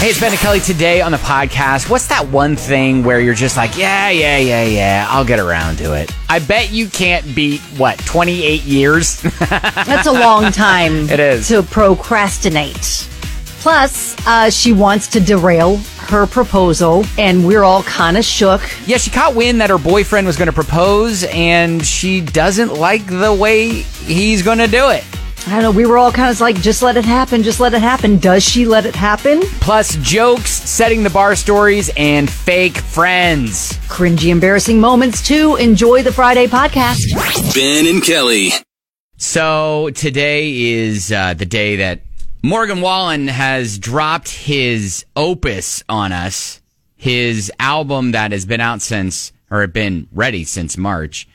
Hey, it's Ben and Kelly today on the podcast. What's that one thing where you're just like, yeah, I'll get around to it? I bet you can't beat, 28 years? That's a long time It is. to procrastinate. Plus, she wants to derail her proposal, and we're all kind of shook. Yeah, she caught wind that her boyfriend was going to propose, and she doesn't like the way he's going to do it. I don't know, we were all kind of like, just let it happen, just let it happen. Does she let it happen? Plus, jokes, setting the bar stories, and fake friends. Cringy, embarrassing moments, too. Enjoy the Friday podcast. Ben and Kelly. So, today is the day that Morgan Wallen has dropped his opus on us, his album that has been out since, or been ready since March.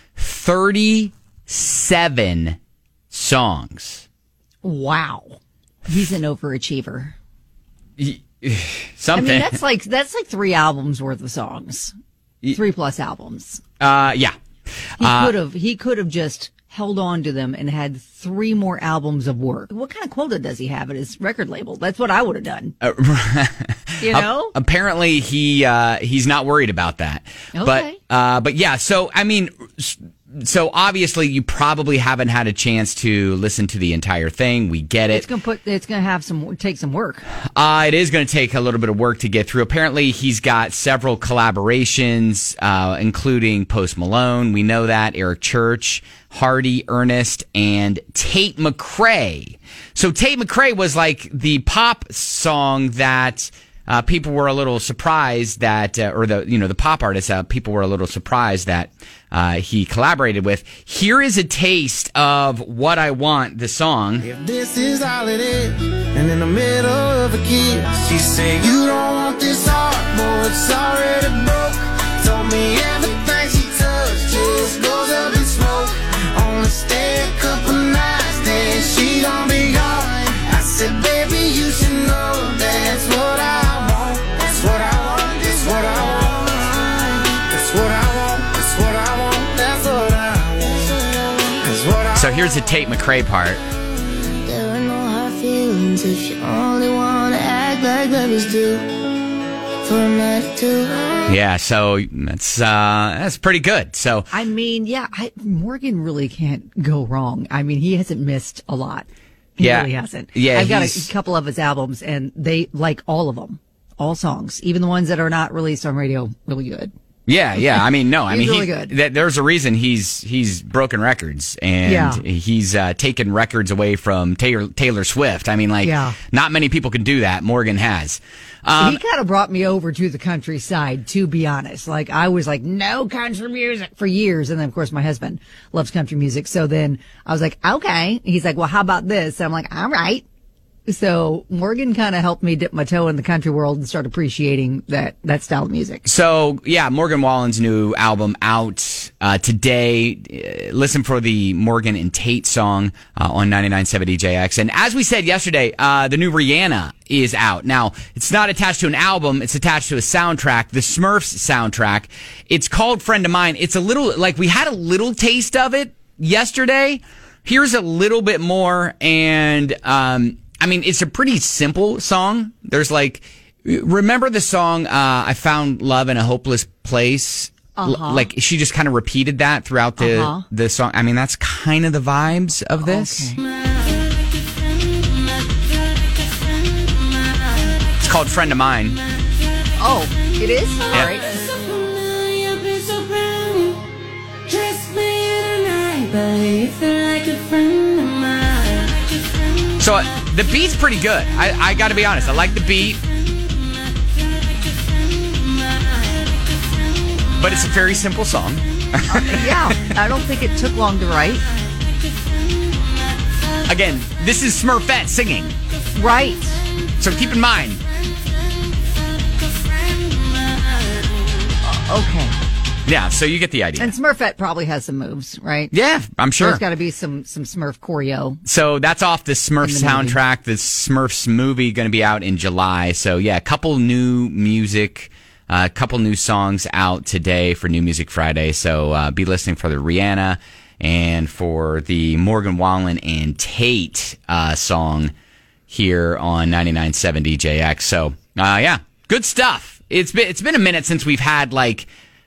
37 songs. Wow. He's an overachiever. Something. I mean, that's like 3 albums worth of songs. 3+ albums. Yeah. He could have just held on to them and had 3 more albums of work. What kind of quota does he have at his record label? That's what I would have done. You know? Apparently he's not worried about that. Okay. But yeah, so I mean, so obviously you probably haven't had a chance to listen to the entire thing. We get it. It's gonna take some work. It is going to take a little bit of work to get through. Apparently he's got several collaborations, including Post Malone. We know that. Eric Church, Hardy, Ernest, and Tate McRae. So Tate McRae was like the pop song that people were a little surprised that, or the pop artist, people were a little surprised that he collaborated with. Here is a taste of What I Want, the song. If this is all it is, and in the middle of a kiss, she said, you don't want this heart, boy, it's already broke. Told me everything she touched just goes up in smoke. Only stay a couple nights, then she gon' be gone. I said, baby, you should know that's what I want. That's what I want, that's what I want. That's what I want, that's what I want. That's what I want. That's what I want. So here's the Tate McRae part. There are no hard feelings if you only wanna act like lovers do. For a night or two. Yeah, so that's pretty good. So I mean, yeah, Morgan really can't go wrong. I mean, he hasn't missed a lot. He really hasn't. Yeah, I've got a couple of his albums, and they like all of them, all songs, even the ones that are not released on radio. Really good. Yeah. I mean, no, I mean, really good. There's a reason he's broken records, and he's taken records away from Taylor Swift. I mean, not many people can do that. Morgan has. He kind of brought me over to the countryside, to be honest. Like, I was like, no country music for years. And then, of course, my husband loves country music. So then I was like, okay. He's like, well, how about this? And I'm like, all right. So Morgan kind of helped me dip my toe in the country world and start appreciating that style of music. So, yeah, Morgan Wallen's new album out today. Listen for the Morgan and Tate song on 99.7 DJX. And as we said yesterday, the new Rihanna is out. Now, it's not attached to an album. It's attached to a soundtrack, the Smurfs soundtrack. It's called Friend of Mine. It's a little, we had a little taste of it yesterday. Here's a little bit more, and I mean, it's a pretty simple song. There's remember the song, I Found Love in a Hopeless Place? She just kind of repeated that throughout the song. I mean, that's kind of the vibes of this. Okay. It's called Friend of Mine. Oh, it is? Yeah. All right. So the beat's pretty good. I got to be honest. I like the beat. But it's a very simple song. Yeah, I don't think it took long to write. Again, this is Smurfette singing. Right. So keep in mind. Okay. Yeah, so you get the idea. And Smurfette probably has some moves, right? Yeah, I'm sure. There's got to be some Smurf choreo. So that's off the Smurfs soundtrack. The Smurfs movie going to be out in July. So yeah, a couple new music, a couple new songs out today for New Music Friday. So be listening for the Rihanna and for the Morgan Wallen and Tate song here on 99.7 DJX. So Yeah, good stuff. It's been a minute since we've had like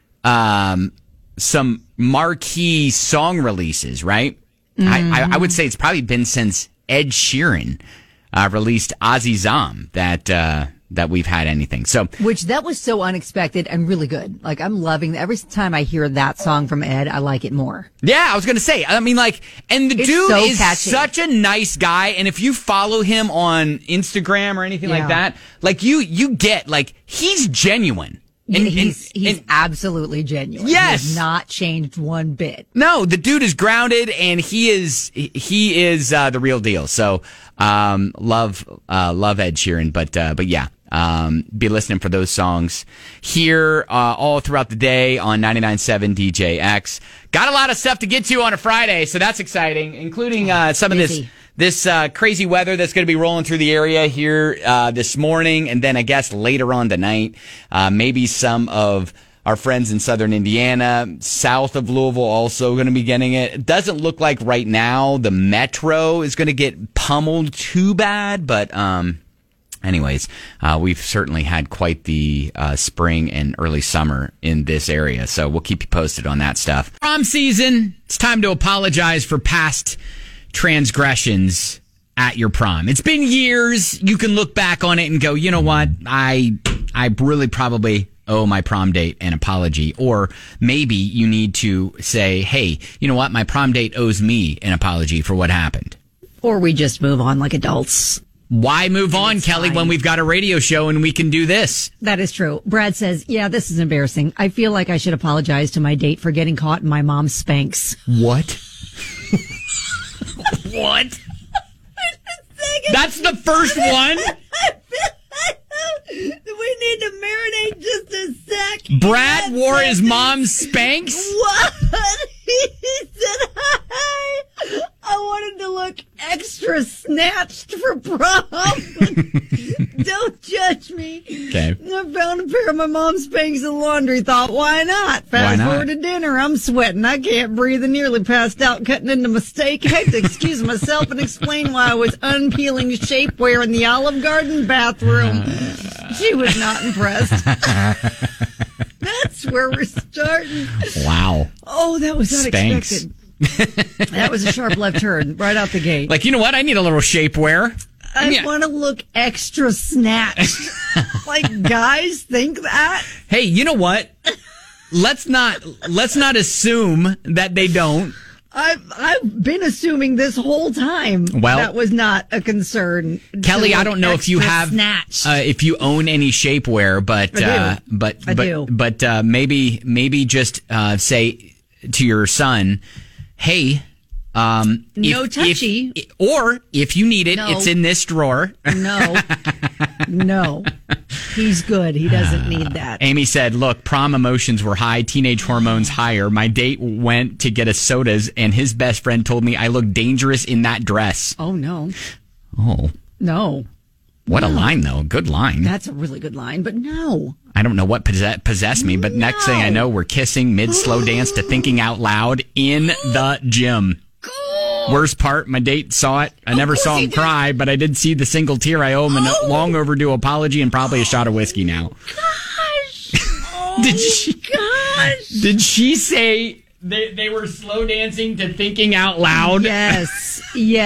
some marquee song releases, right? I would say it's probably been since Ed Sheeran released Azizam that we've had anything. So, which that was so unexpected and really good. Like, I'm loving every time I hear that song from Ed, I like it more. Yeah, I was going to say, I mean, like, and the dude so is catchy. such a nice guy. And if you follow him on Instagram or anything like that, like you get, like, he's genuine. And he's absolutely genuine. Yes. He has not changed one bit. No, the dude is grounded and he is the real deal. So, love Ed Sheeran, but yeah. Be listening for those songs here all throughout the day on 99.7 DJX. Got a lot of stuff to get to on a Friday, so that's exciting, including some of this crazy weather that's going to be rolling through the area here this morning, and then I guess later on tonight, maybe some of our friends in southern Indiana, south of Louisville, also going to be getting it. It doesn't look like right now the metro is going to get pummeled too bad, but anyways, we've certainly had quite the spring and early summer in this area, so we'll keep you posted on that stuff. Prom season, it's time to apologize for past transgressions at your prom. It's been years. You can look back on it and go, you know what? I really probably owe my prom date an apology. Or maybe you need to say, hey, you know what? My prom date owes me an apology for what happened. Or we just move on like adults. Why move on, Kelly, when we've got a radio show and we can do this? That is true. Brad says, yeah, this is embarrassing. I feel like I should apologize to my date for getting caught in my mom's Spanx. What? What? That's the first one? We need to marinate just a sec. Brad wore his mom's Spanx? What? He said, hi. I wanted to look extra snatched for prom. Don't judge me. Okay. I found a pair of my mom's Spanx in the laundry. Thought, why not? Fast forward to dinner. I'm sweating. I can't breathe and nearly passed out cutting into my steak. I had to excuse myself and explain why I was unpeeling shapewear in the Olive Garden bathroom. She was not impressed. That's where we're starting. Wow. Oh, that was unexpected. That was a sharp left turn right out the gate. Like, you know what? I need a little shapewear. I want to look extra snatched. Like, guys think that? Hey, you know what? Let's not assume that they don't. I've been assuming this whole time that was not a concern. Kelly, I don't know if you have if you own any shapewear, but I do. But maybe just say to your son, hey, no touchy. If you need it, it's in this drawer. No. He's good. He doesn't need that. Amy said, look, prom emotions were high, teenage hormones higher. My date went to get us sodas, and his best friend told me I looked dangerous in that dress. Oh, no. Oh. No. What a line, though. Good line. That's a really good line, but no. I don't know what possessed me, but next thing I know, we're kissing mid-slow dance to Thinking Out Loud in the gym. Worst part, my date saw it. I never saw him cry, but I did see the single tear. I owe him a long overdue apology and probably a shot of whiskey now. Gosh. Oh, Did she say they were slow dancing to Thinking Out Loud? Yes.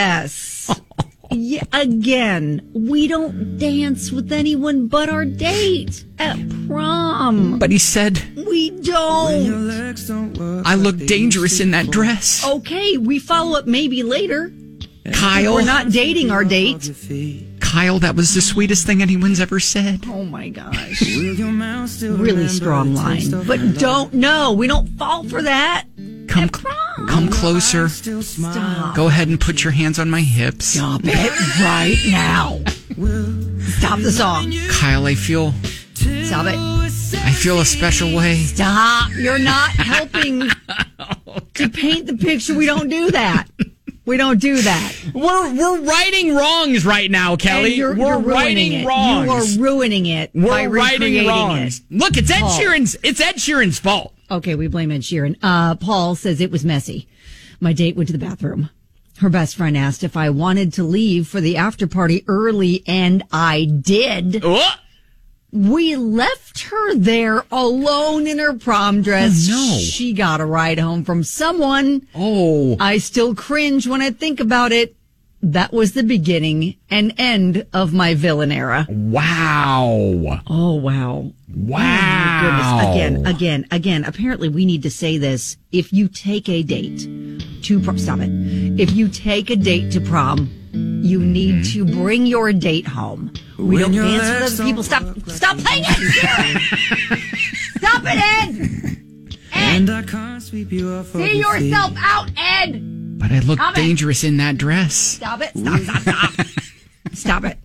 Yeah, again, we don't dance with anyone but our date at prom. But he said, we don't. I look dangerous in that dress. Okay, we follow up maybe later. Kyle. We're not dating our date. Kyle, that was the sweetest thing anyone's ever said. Oh my gosh. Really strong line. But we don't fall for that. Come closer. Stop. Go ahead and put your hands on my hips. Stop it right now. Stop the song. Kyle, Stop it. I feel a special way. Stop. You're not helping to paint the picture. We don't do that. We don't do that. We're righting wrongs right now, Kelly. We're righting wrongs. You are ruining it. We're righting wrongs. Look, it's Ed Sheeran's. It's Ed Sheeran's fault. Okay, we blame Ed Sheeran. Paul says it was messy. My date went to the bathroom. Her best friend asked if I wanted to leave for the after party early, and I did. We left her there alone in her prom dress. Oh, no. She got a ride home from someone. Oh. I still cringe when I think about it. That was the beginning and end of my villain era. Wow. Oh, wow. Wow. Oh, my goodness. Again. Apparently, we need to say this. If you take a date to prom, stop it. If you take a date to prom, you need to bring your date home. We don't dance with other people. Stop playing it! Stop it, Ed! And I can't sweep you off of See your feet. yourself out, Ed! But I look Stop it. dangerous in that dress. Stop it. Stop. Stop it.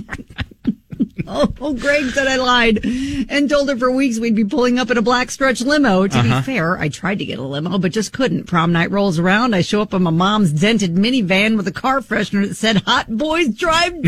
Oh, Greg said I lied and told her for weeks we'd be pulling up in a black stretch limo. To be fair, I tried to get a limo, but just couldn't. Prom night rolls around. I show up in my mom's dented minivan with a car freshener that said Hot Boys Drive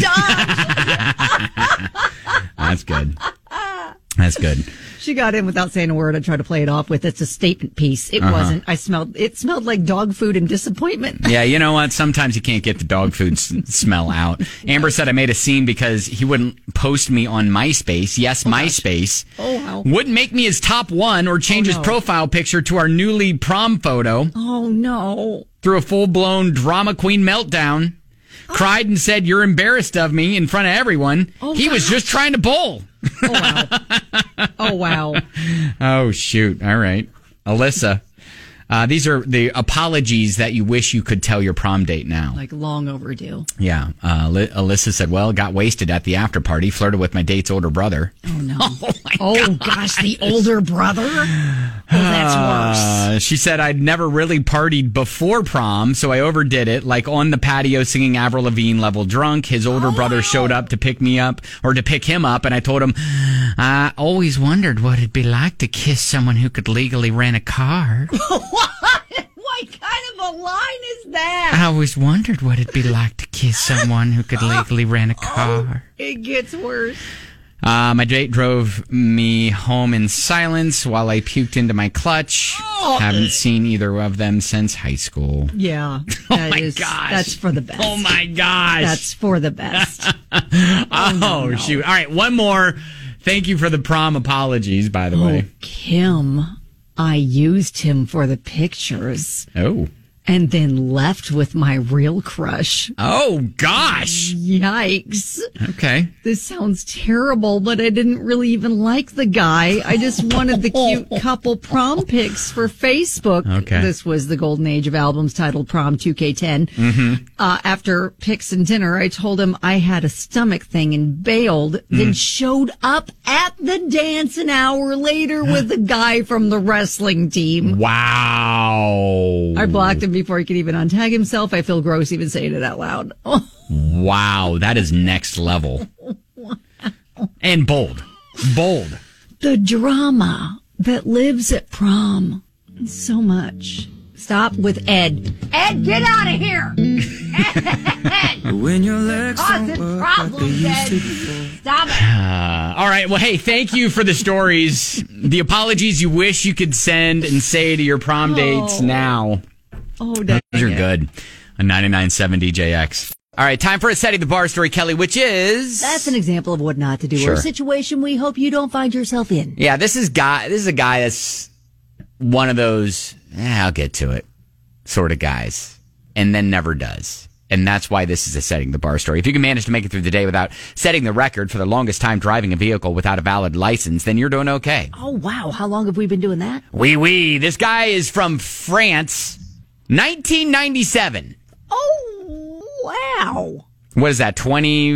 Dodge. That's good. That's good. She got in without saying a word. I tried to play it off with it's a statement piece. It wasn't. It smelled like dog food and disappointment. Yeah, you know what? Sometimes you can't get the dog food smell out. Amber said I made a scene because he wouldn't post me on MySpace. Yes, MySpace. Oh, wow. Wouldn't make me his top one or change his profile picture to our newly prom photo. Oh, no. Through a full-blown drama queen meltdown. Cried and said, "You're embarrassed of me" in front of everyone. He was just trying to bowl. Oh, wow. Oh, wow. Oh, shoot. All right. Alyssa, these are the apologies that you wish you could tell your prom date now. Like long overdue. Yeah. Alyssa said, well, got wasted at the after party, flirted with my date's older brother. Oh, no. Oh, gosh, the older brother? Oh, that's worse. She said, I'd never really partied before prom, so I overdid it, like on the patio singing Avril Lavigne level drunk. His older brother showed up to pick me up, or to pick him up, and I told him, I always wondered what it'd be like to kiss someone who could legally rent a car. What kind of a line is that? I always wondered what it'd be like to kiss someone who could legally rent a car. It gets worse. My date drove me home in silence while I puked into my clutch. Haven't seen either of them since high school. Yeah. Gosh. That's for the best. Oh, my gosh. That's for the best. No. Shoot. All right, one more. Thank you for the prom apologies, by the way. Kim, I used him for the pictures. Oh. And then left with my real crush. Oh, gosh. Yikes. Okay. This sounds terrible, but I didn't really even like the guy. I just wanted the cute couple prom pics for Facebook. Okay. This was the golden age of albums titled Prom 2K10. Mm-hmm. After pics and dinner, I told him I had a stomach thing and bailed, then showed up at the dance an hour later with the guy from the wrestling team. Wow. I blocked him before he could even untag himself. I feel gross even saying it out loud. Wow, that is next level. And bold. Bold. The drama that lives at prom. So much. Stop with Ed. Ed, get out of here! Ed! When your legs don't Causing work like they problems, used Ed. to before. Stop it! All right. Well, hey, thank you for the stories. The apologies you wish you could send and say to your prom dates now. Oh, dang Those are it. good. On 99.7 DJX. All right, time for a Setting the Bar story, Kelly, which is... That's an example of what not to do, or Sure. a situation we hope you don't find yourself in. Yeah, this is a guy that's one of those, I'll get to it, sort of guys, and then never does. And that's why this is a Setting the Bar story. If you can manage to make it through the day without setting the record for the longest time driving a vehicle without a valid license, then you're doing okay. Oh, wow. How long have we been doing that? Oui. This guy is from France, 1997. Oh, wow. What is that,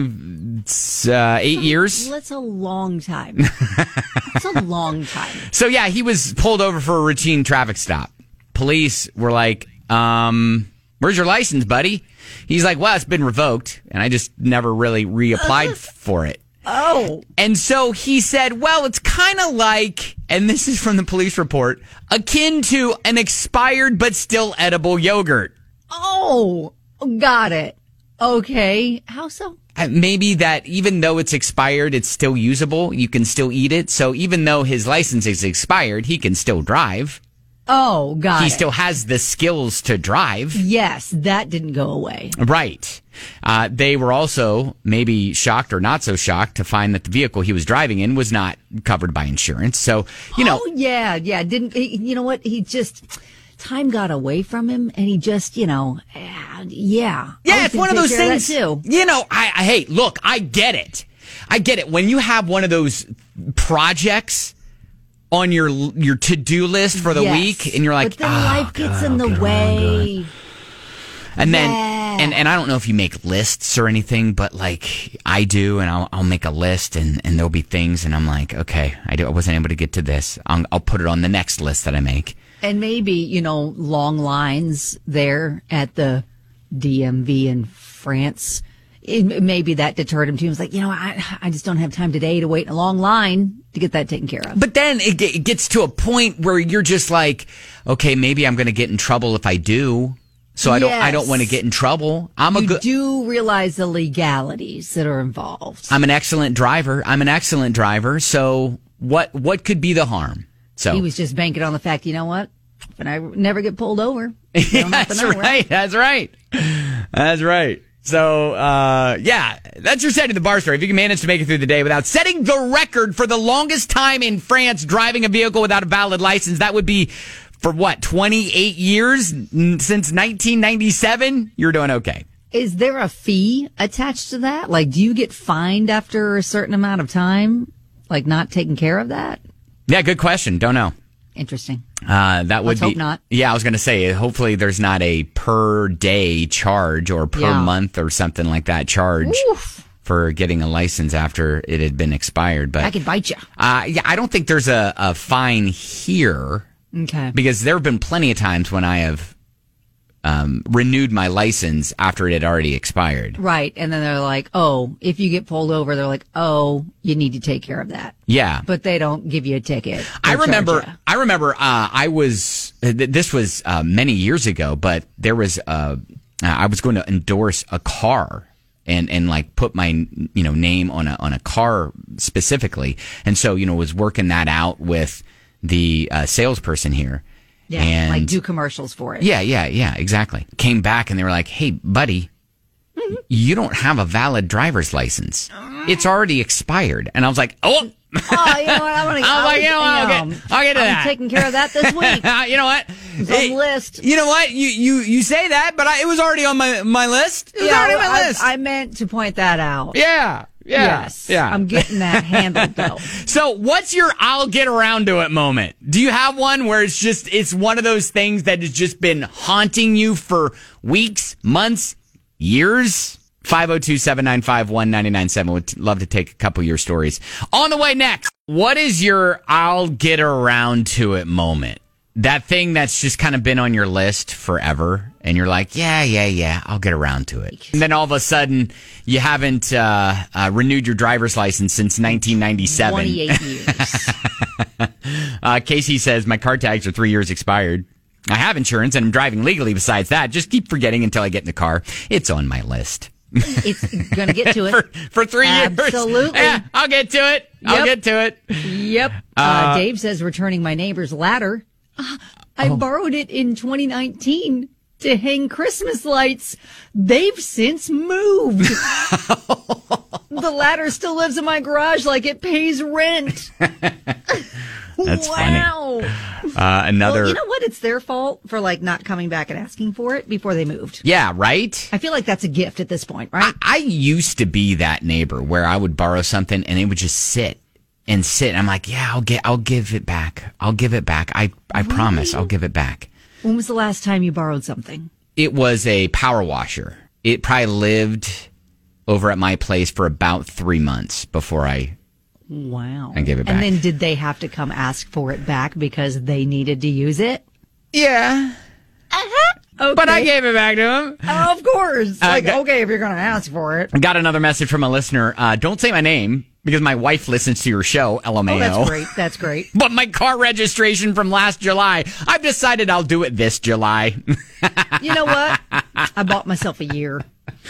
28 years? That's a long time. That's a long time. So, yeah, he was pulled over for a routine traffic stop. Police were like, where's your license, buddy? He's like, well, it's been revoked, and I just never really reapplied for it. Oh. And so he said, well, it's kind of like, and this is from the police report, akin to an expired but still edible yogurt. Oh, got it. Okay. How so? Maybe that even though it's expired, it's still usable. You can still eat it. So even though his license is expired, he can still drive. Oh, got He it. still has the skills to drive. Yes, that didn't go away. Right. They were also maybe shocked or not so shocked to find that the vehicle he was driving in was not covered by insurance. So, Oh, yeah. Didn't you know what? He just time got away from him, and he just, yeah. Yeah, it's one of those things. Too. Hey, look, I get it. When you have one of those projects on your to-do list for the week, and you're like, but then life gets in the way. And then, and I don't know if you make lists or anything, but like I do, and I'll make a list, and there'll be things, and I'm like, okay, I wasn't able to get to this. I'll put it on the next list that I make. And maybe, long lines there at the DMV in France. Maybe that deterred him too. He was like, I just don't have time today to wait in a long line to get that taken care of. But then it gets to a point where you're just like, okay, maybe I'm going to get in trouble if I do. So I don't want to get in trouble. You do realize the legalities that are involved. I'm an excellent driver. So what could be the harm? So he was just banking on the fact, you know what? If I never get pulled over. That's right. So, that's your Setting the Bar story. If you can manage to make it through the day without setting the record for the longest time in France driving a vehicle without a valid license, that would be for 28 years since 1997, you're doing okay. Is there a fee attached to that? Like, do you get fined after a certain amount of time? Like, not taking care of that? Yeah, good question. Don't know. Interesting. That would Let's be. hope not. Yeah, I was going to say, hopefully there's not a per day charge or per month or something like that charge for getting a license after it had been expired. But I could bite you. I don't think there's a fine here. Okay. Because there have been plenty of times when I have renewed my license after it had already expired. Right. And then they're like, oh, if you get pulled over, they're like, oh, you need to take care of that. Yeah. But they don't give you a ticket. I remember this was many years ago, but there was, I was going to endorse a car and like put my, name on a car specifically. And so, was working that out with the salesperson here. Yeah, and like do commercials for it. Yeah, exactly. Came back and they were like, hey, buddy, you don't have a valid driver's license. It's already expired. And I was like, you know what? I'll get to that. I'm taking care of that this week. You know what? It's on the list. You know what? You say that, but it was already on my list. It was already on my list. I meant to point that out. Yeah. Yes. Yeah. I'm getting that handled though. So what's your I'll get around to it moment? Do you have one where it's one of those things that has just been haunting you for weeks, months, years? 502-795-1997. Would love to take a couple of your stories. On the way next, what is your I'll get around to it moment? That thing that's just kind of been on your list forever, and you're like, yeah, I'll get around to it. And then all of a sudden, you haven't renewed your driver's license since 1997. 28 years. Casey says, my car tags are 3 years expired. I have insurance, and I'm driving legally besides that. Just keep forgetting until I get in the car. It's on my list. It's going to get to it. for 3 years. Absolutely. Yeah, I'll get to it. I'll get to it. Yep. Dave says, returning my neighbor's ladder. I borrowed it in 2019 to hang Christmas lights. They've since moved. The ladder still lives in my garage like it pays rent. That's wow. funny. Another. Well, you know what? It's their fault for not coming back and asking for it before they moved. Yeah, right? I feel like that's a gift at this point, right? I used to be that neighbor where I would borrow something and it would just sit. And I'm like, yeah, I'll give it back. I'll give it back. I promise I'll give it back. When was the last time you borrowed something? It was a power washer. It probably lived over at my place for about 3 months before I gave it back. And then did they have to come ask for it back because they needed to use it? Yeah. Okay. But I gave it back to him. Of course. Okay, if you're going to ask for it. I got another message from a listener. Don't say my name because my wife listens to your show, LMAO. Oh, that's great. That's great. But my car registration from last July, I've decided I'll do it this July. You know what? I bought myself a year.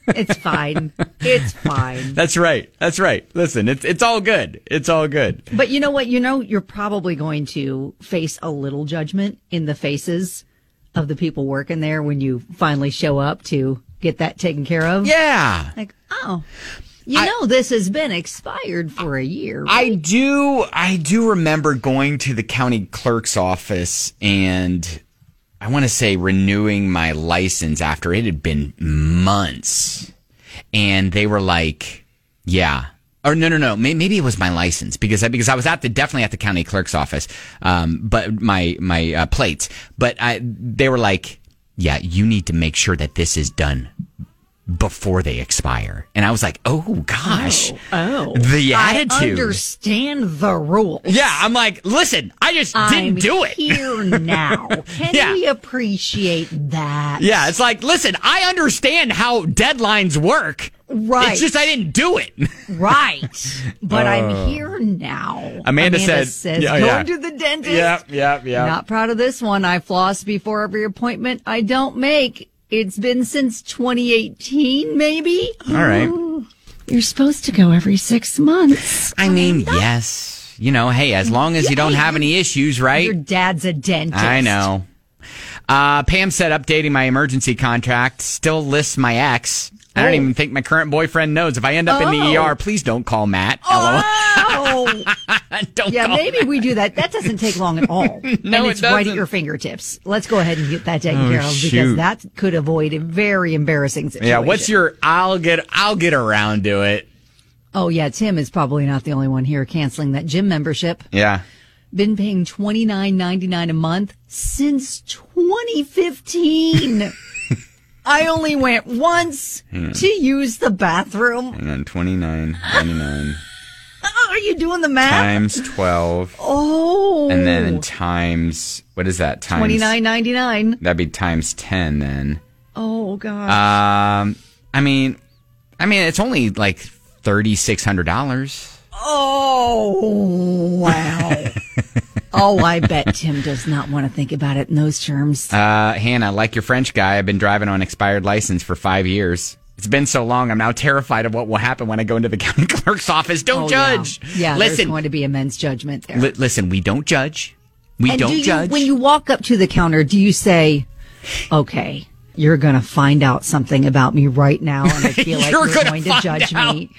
It's fine. It's fine. That's right. Listen, it's all good. It's all good. But you know what? You're probably going to face a little judgment in the faces of the people working there when you finally show up to get that taken care of. Yeah. Like, oh, this has been expired for a year. Right? I do remember going to the county clerk's office and I want to say renewing my license after it had been months. And they were like, yeah. Or no. Maybe it was my license because I was definitely at the county clerk's office. But my plates, but they were like, yeah, you need to make sure that this is done before they expire. And I was like, oh gosh. Oh. The attitude. I understand the rules. Yeah, I'm like, listen, I just didn't do it. Here now. Can we appreciate that? Yeah, it's like, listen, I understand how deadlines work. Right. It's just I didn't do it. Right. But I'm here now. Amanda says going to the dentist. Yeah. Not proud of this one. I floss before every appointment I don't make. It's been since 2018, maybe. All right. You're supposed to go every 6 months. I mean, yes. Hey, as long as you don't have any issues, right? Your dad's a dentist. I know. Pam said updating my emergency contract still lists my ex. I don't even think my current boyfriend knows. If I end up in the ER, please don't call Matt. Oh. Don't yeah, call maybe we do that. That doesn't take long at all. No, and it's it doesn't. right at your fingertips. Let's go ahead and get that taken care of because shoot. that could avoid a very embarrassing situation. Yeah, what's your I'll get around to it. Oh, yeah, Tim is probably not the only one here canceling that gym membership. Yeah. Been paying $29.99 a month since 2015. I only went once to use the bathroom. Hang on, $29.99. Are you doing the math? Times 12. Oh. And then times, what is that? Times $29.99. That'd be times 10 then. Oh, God. I mean, it's only like $3,600. Oh, wow. Oh, I bet Tim does not want to think about it in those terms. Hannah, like your French guy, I've been driving on expired license for 5 years. It's been so long, I'm now terrified of what will happen when I go into the county clerk's office. Don't judge. Yeah, listen, there's going to be immense judgment there. Listen, we don't judge. We and don't judge. When you walk up to the counter, do you say, okay, you're going to find out something about me right now, and I feel like you're going to judge me.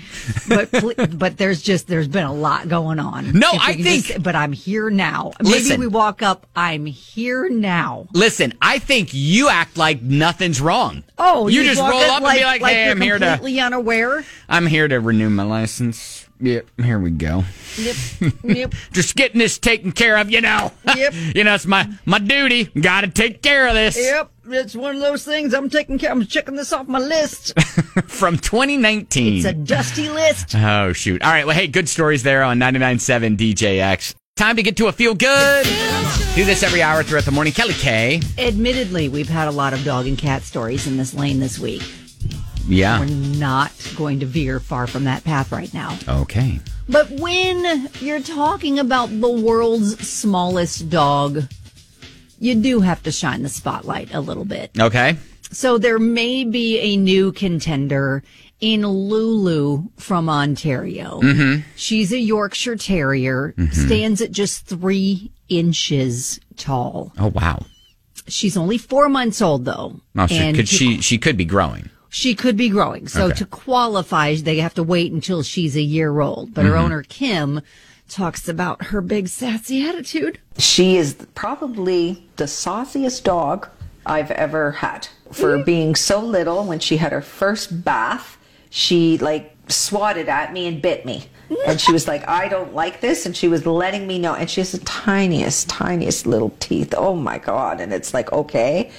But there's been a lot going on. No, I think. But I'm here now. Maybe we walk up, I'm here now. Listen, I think you act like nothing's wrong. Oh, you just roll up and be like, hey, I'm here to. Completely unaware. I'm here to renew my license. Yep, here we go. Yep. Just getting this taken care of, Yep. It's my duty. Got to take care of this. Yep. It's one of those things I'm checking this off my list. From 2019. It's a dusty list. Oh, shoot. All right. Well, hey, good stories there on 99.7 DJX. Time to get to a feel good. Do this every hour throughout the morning. Kelly K. Admittedly, we've had a lot of dog and cat stories in this lane this week. Yeah. We're not going to veer far from that path right now. Okay. But when you're talking about the world's smallest dog, you do have to shine the spotlight a little bit. Okay. So there may be a new contender in Lulu from Ontario. Mm-hmm. She's a Yorkshire Terrier, stands at just 3 inches tall. Oh, wow. She's only 4 months old, though. Oh, she could be growing. She could be growing. So to qualify, they have to wait until she's a year old. But her owner, Kim, talks about her big sassy attitude. She is probably the sauciest dog I've ever had. For being so little, when she had her first bath, she swatted at me and bit me. And she was like, I don't like this. And she was letting me know. And she has the tiniest little teeth. Oh my God. And it's like, okay.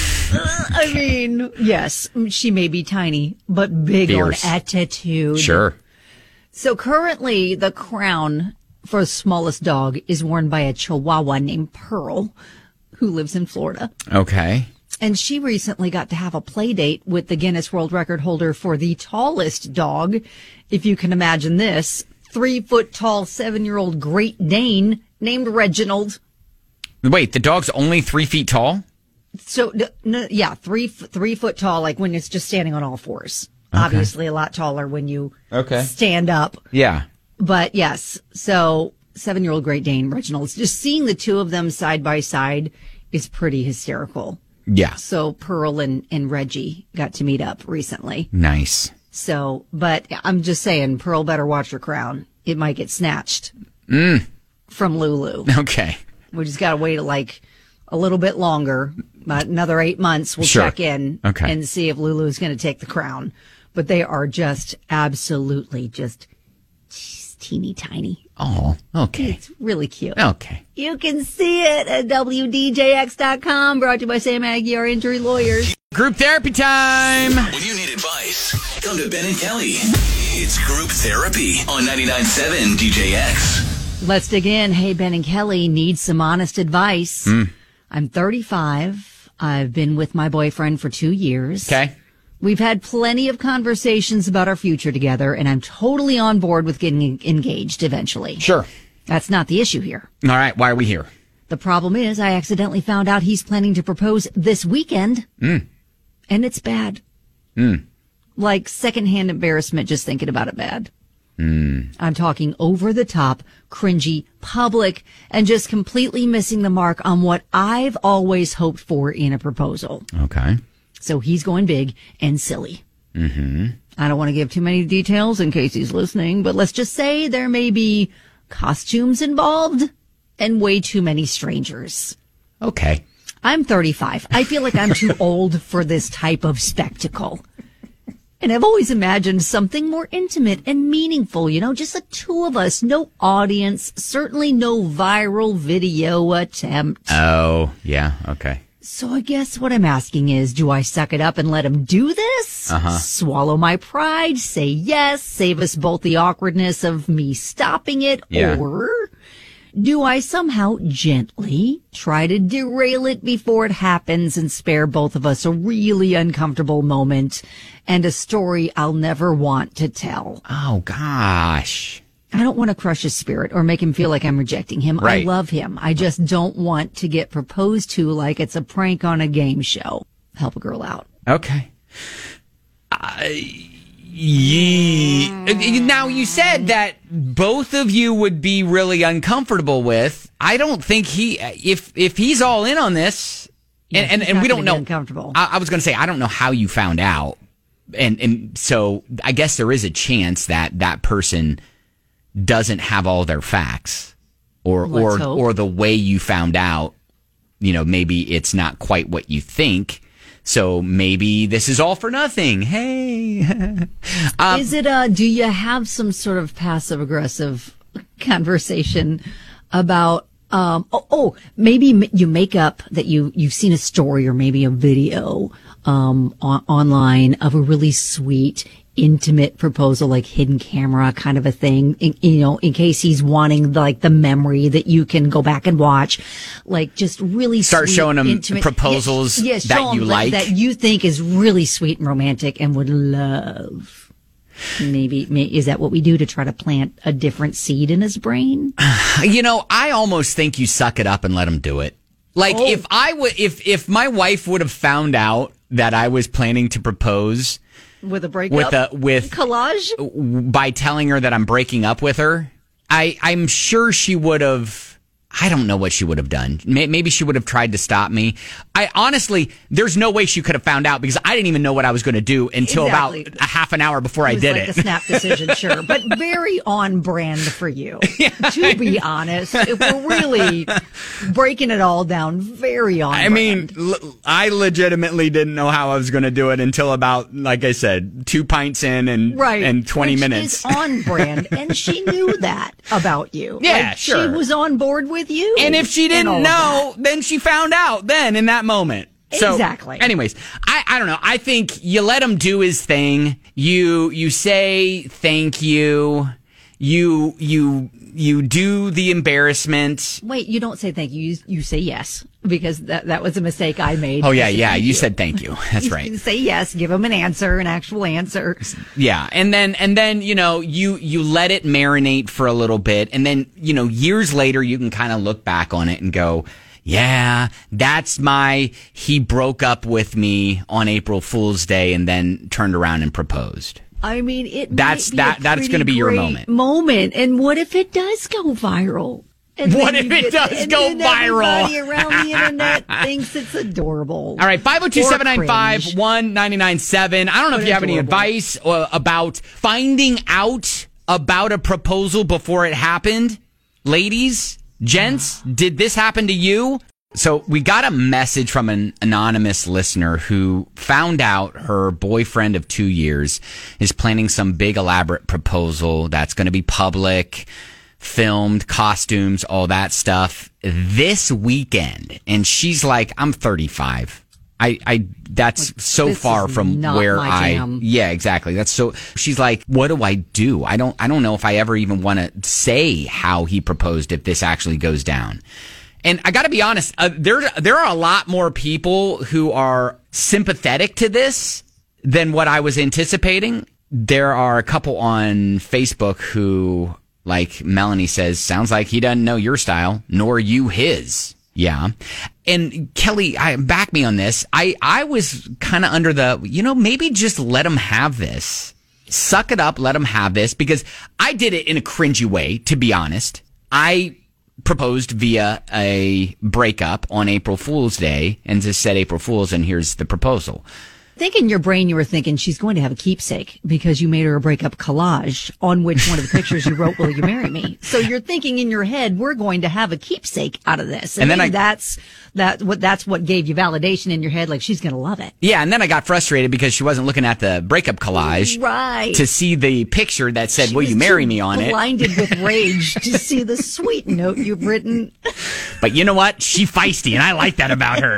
I mean, yes, she may be tiny, but big Fierce. on attitude. Sure. So currently the crown for the smallest dog is worn by a Chihuahua named Pearl, who lives in Florida. Okay. And she recently got to have a play date with the Guinness World Record holder for the tallest dog. If you can imagine this, 3 foot tall, 7-year-old Great Dane named Reginald. Wait, the dog's only 3 feet tall? So, no, yeah, 3 foot tall, like when it's just standing on all fours. Obviously, a lot taller when you stand up. Yeah. But yes, so 7-year-old Great Dane Reginald, just seeing the two of them side by side is pretty hysterical. Yeah. So Pearl and Reggie got to meet up recently. Nice. So, but I'm just saying, Pearl better watch her crown. It might get snatched from Lulu. Okay. We just got to wait like a little bit longer, about another 8 months. We'll check in and see if Lulu is going to take the crown. But they are just absolutely just teeny tiny. Oh, okay. It's really cute. Okay. You can see it at WDJX.com. Brought to you by Sam Aggie, our injury lawyers. Group therapy time. When you need advice, come to Ben and Kelly. It's group therapy on 99.7 DJX. Let's dig in. Hey, Ben and Kelly need some honest advice. I'm 35. I've been with my boyfriend for 2 years. Okay. We've had plenty of conversations about our future together, and I'm totally on board with getting engaged eventually. Sure. That's not the issue here. All right. Why are we here? The problem is I accidentally found out he's planning to propose this weekend, and it's bad. Like secondhand embarrassment just thinking about it bad. I'm talking over the top, cringy, public, and just completely missing the mark on what I've always hoped for in a proposal. Okay. So he's going big and silly. I don't want to give too many details in case he's listening, but let's just say there may be costumes involved and way too many strangers. Okay. I'm 35. I feel like I'm too old for this type of spectacle. And I've always imagined something more intimate and meaningful, you know, just the two of us, no audience, certainly no viral video attempt. Oh, yeah. Okay. So I guess what I'm asking is, do I suck it up and let him do this? Swallow my pride, say yes, save us both the awkwardness of me stopping it? Yeah. Or do I somehow gently try to derail it before it happens and spare both of us a really uncomfortable moment and a story I'll never want to tell? Oh, gosh. I don't want to crush his spirit or make him feel like I'm rejecting him. Right. I love him. I just don't want to get proposed to like it's a prank on a game show. Help a girl out. Okay. Now, you said that both of you would be really uncomfortable with. I don't think if he's all in on this, and we don't know. Uncomfortable. I was going to say, I don't know how you found out. And so I guess there is a chance that person doesn't have all their facts or the way you found out, you know, maybe it's not quite what you think. So maybe this is all for nothing. Hey. Is it, do you have some sort of passive aggressive conversation about, maybe you make up that you've seen a story or maybe a video, online of a really sweet, intimate proposal, like hidden camera kind of a thing, in case he's wanting like the memory that you can go back and watch, like just really start sweet, showing him intimate, proposals that you like, that you think is really sweet and romantic and would love. Maybe is that what we do to try to plant a different seed in his brain? You know, I almost think you suck it up and let him do it. Like if my wife would have found out that I was planning to propose with a breakup, with collage, by telling her that I'm breaking up with her, I'm sure she would have. I don't know what she would have done. Maybe she would have tried to stop me. I honestly, there's no way she could have found out because I didn't even know what I was going to do until about a half an hour before I did it. It was like a snap decision, sure, but very on brand for you. To be honest, if we're really breaking it all down, very on brand. I mean, I legitimately didn't know how I was going to do it until about, like I said, 2 pints in and 20 minutes. Which is on brand, and she knew that about you. Yeah, like, sure. She was on board with you. And if she didn't know, then she found out then in that moment. So, exactly. Anyways, I don't know. I think you let him do his thing. You say thank you. You do the embarrassment. Wait, you don't say thank you. You say yes, because that was a mistake I made. Oh, yeah. You said thank you. That's right. You say yes, give him an answer, an actual answer. Yeah. And then, you know, you let it marinate for a little bit. And then, you know, years later, you can kind of look back on it and go, Yeah, that's he broke up with me on April Fool's Day and then turned around and proposed. I mean, that's going to be your moment. And what if it does go viral? And what if it does go viral? Everybody around the internet thinks it's adorable. All right, 502-795-1997. I don't know if you have any advice about finding out about a proposal before it happened. Ladies, gents, did this happen to you? So we got a message from an anonymous listener who found out her boyfriend of 2 years is planning some big elaborate proposal that's going to be public, filmed, costumes, all that stuff this weekend. And she's like, I'm 35. That's so far from where yeah, exactly. That's so, she's like, what do? I don't know if I ever even want to say how he proposed if this actually goes down. And I got to be honest, there are a lot more people who are sympathetic to this than what I was anticipating. There are a couple on Facebook who, like Melanie says, sounds like he doesn't know your style, nor you his. Yeah. And Kelly, back me on this. I was kind of under the, maybe just let him have this. Suck it up, let him have this, because I did it in a cringy way, to be honest. I proposed via a breakup on April Fool's Day and just said April Fool's, and here's the proposal. I think in your brain you were thinking she's going to have a keepsake because you made her a breakup collage on which one of the pictures you wrote, will you marry me? So you're thinking in your head, we're going to have a keepsake out of this. And then that's what gave you validation in your head, like she's going to love it. Yeah, and then I got frustrated because she wasn't looking at the breakup collage to see the picture that said, will you marry me on it? Blinded with rage to see the sweet note you've written. But you know what? She's feisty, and I like that about her.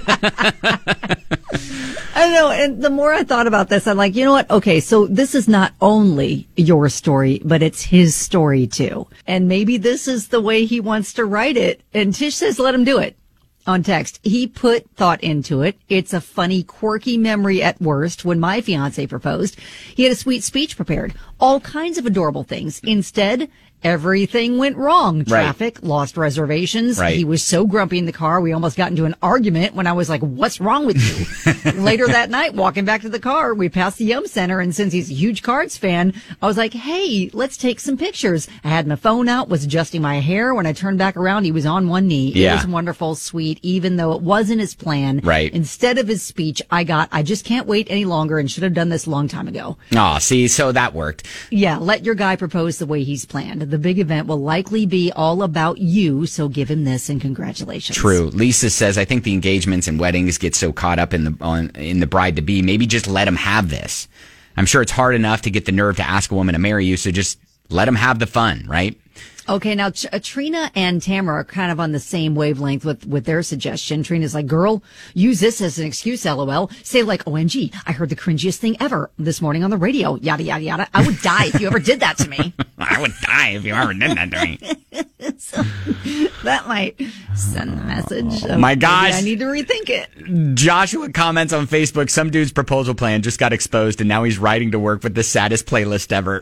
I know, and the more I thought about this, I'm like, you know what? Okay, so this is not only your story, but it's his story too. And maybe this is the way he wants to write it. And Tish says, let him do it. On text, he put thought into it. It's a funny, quirky memory at worst. When my fiance proposed, he had a sweet speech prepared. All kinds of adorable things. Instead, everything went wrong. Traffic, lost reservations. He was so grumpy in the car, we almost got into an argument when I was like, what's wrong with you? Later that night, walking back to the car, we passed the Yum Center, and since he's a huge Cards fan, I was like, hey, let's take some pictures. I had my phone out, was adjusting my hair. When I turned back around, he was on one knee. It was wonderful, sweet, even though it wasn't his plan. Instead of his speech, I just can't wait any longer and should have done this a long time ago. Oh, see, so that worked. Yeah, let your guy propose the way he's planned. The big event will likely be all about you, so give him this and congratulations. True. Lisa says, I think the engagements and weddings get so caught up in the bride-to-be. Maybe just let him have this. I'm sure it's hard enough to get the nerve to ask a woman to marry you, so just let him have the fun, right? Okay, now Trina and Tamara are kind of on the same wavelength with their suggestion. Trina's like, girl, use this as an excuse, LOL. Say like, OMG, I heard the cringiest thing ever this morning on the radio, yada, yada, yada. I would die if you ever did that to me. I would die if you ever did that to me. So that might send the message. Oh my gosh. I need to rethink it. Joshua comments on Facebook, some dude's proposal plan just got exposed and now he's riding to work with the saddest playlist ever.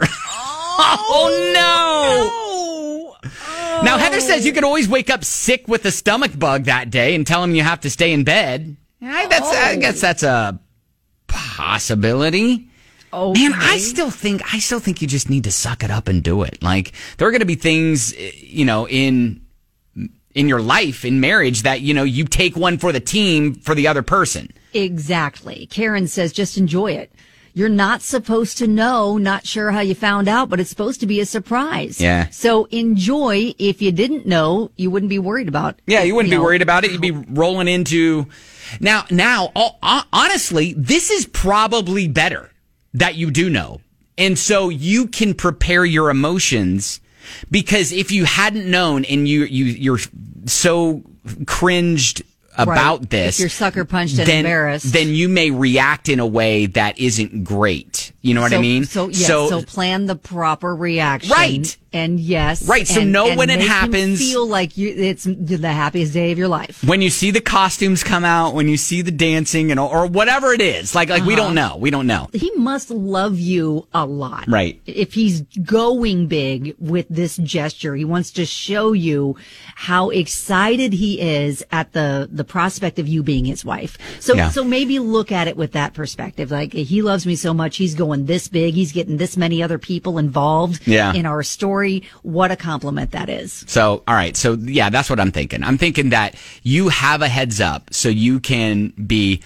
Oh no! Now, Heather says you could always wake up sick with a stomach bug that day and tell him you have to stay in bed. I guess that's a possibility. Okay. Man, I still think you just need to suck it up and do it. Like, there are going to be things, in your life, in marriage, that, you take one for the team for the other person. Exactly. Karen says just enjoy it. You're not supposed to know, not sure how you found out, but it's supposed to be a surprise. Yeah. So enjoy. If you didn't know, you wouldn't be worried about it. Yeah, you wouldn't be worried about it. You'd be rolling into... Now, honestly, this is probably better that you do know. And so you can prepare your emotions, because if you hadn't known and you're so cringed about this, if you're sucker punched and embarrassed, then you may react in a way that isn't great. You know what I mean? So plan the proper reaction. Right. And yes. Right, so know when it make him happens. feel like it's the happiest day of your life. When you see the costumes come out, when you see the dancing and or whatever it is, like we don't know. We don't know. He must love you a lot. Right. If he's going big with this gesture, he wants to show you how excited he is at the prospect of you being his wife. So maybe look at it with that perspective. Like, he loves me so much, he's going this big, he's getting this many other people involved in our story. What a compliment that is. So, all right. So, yeah, that's what I'm thinking. I'm thinking that you have a heads up so you can be,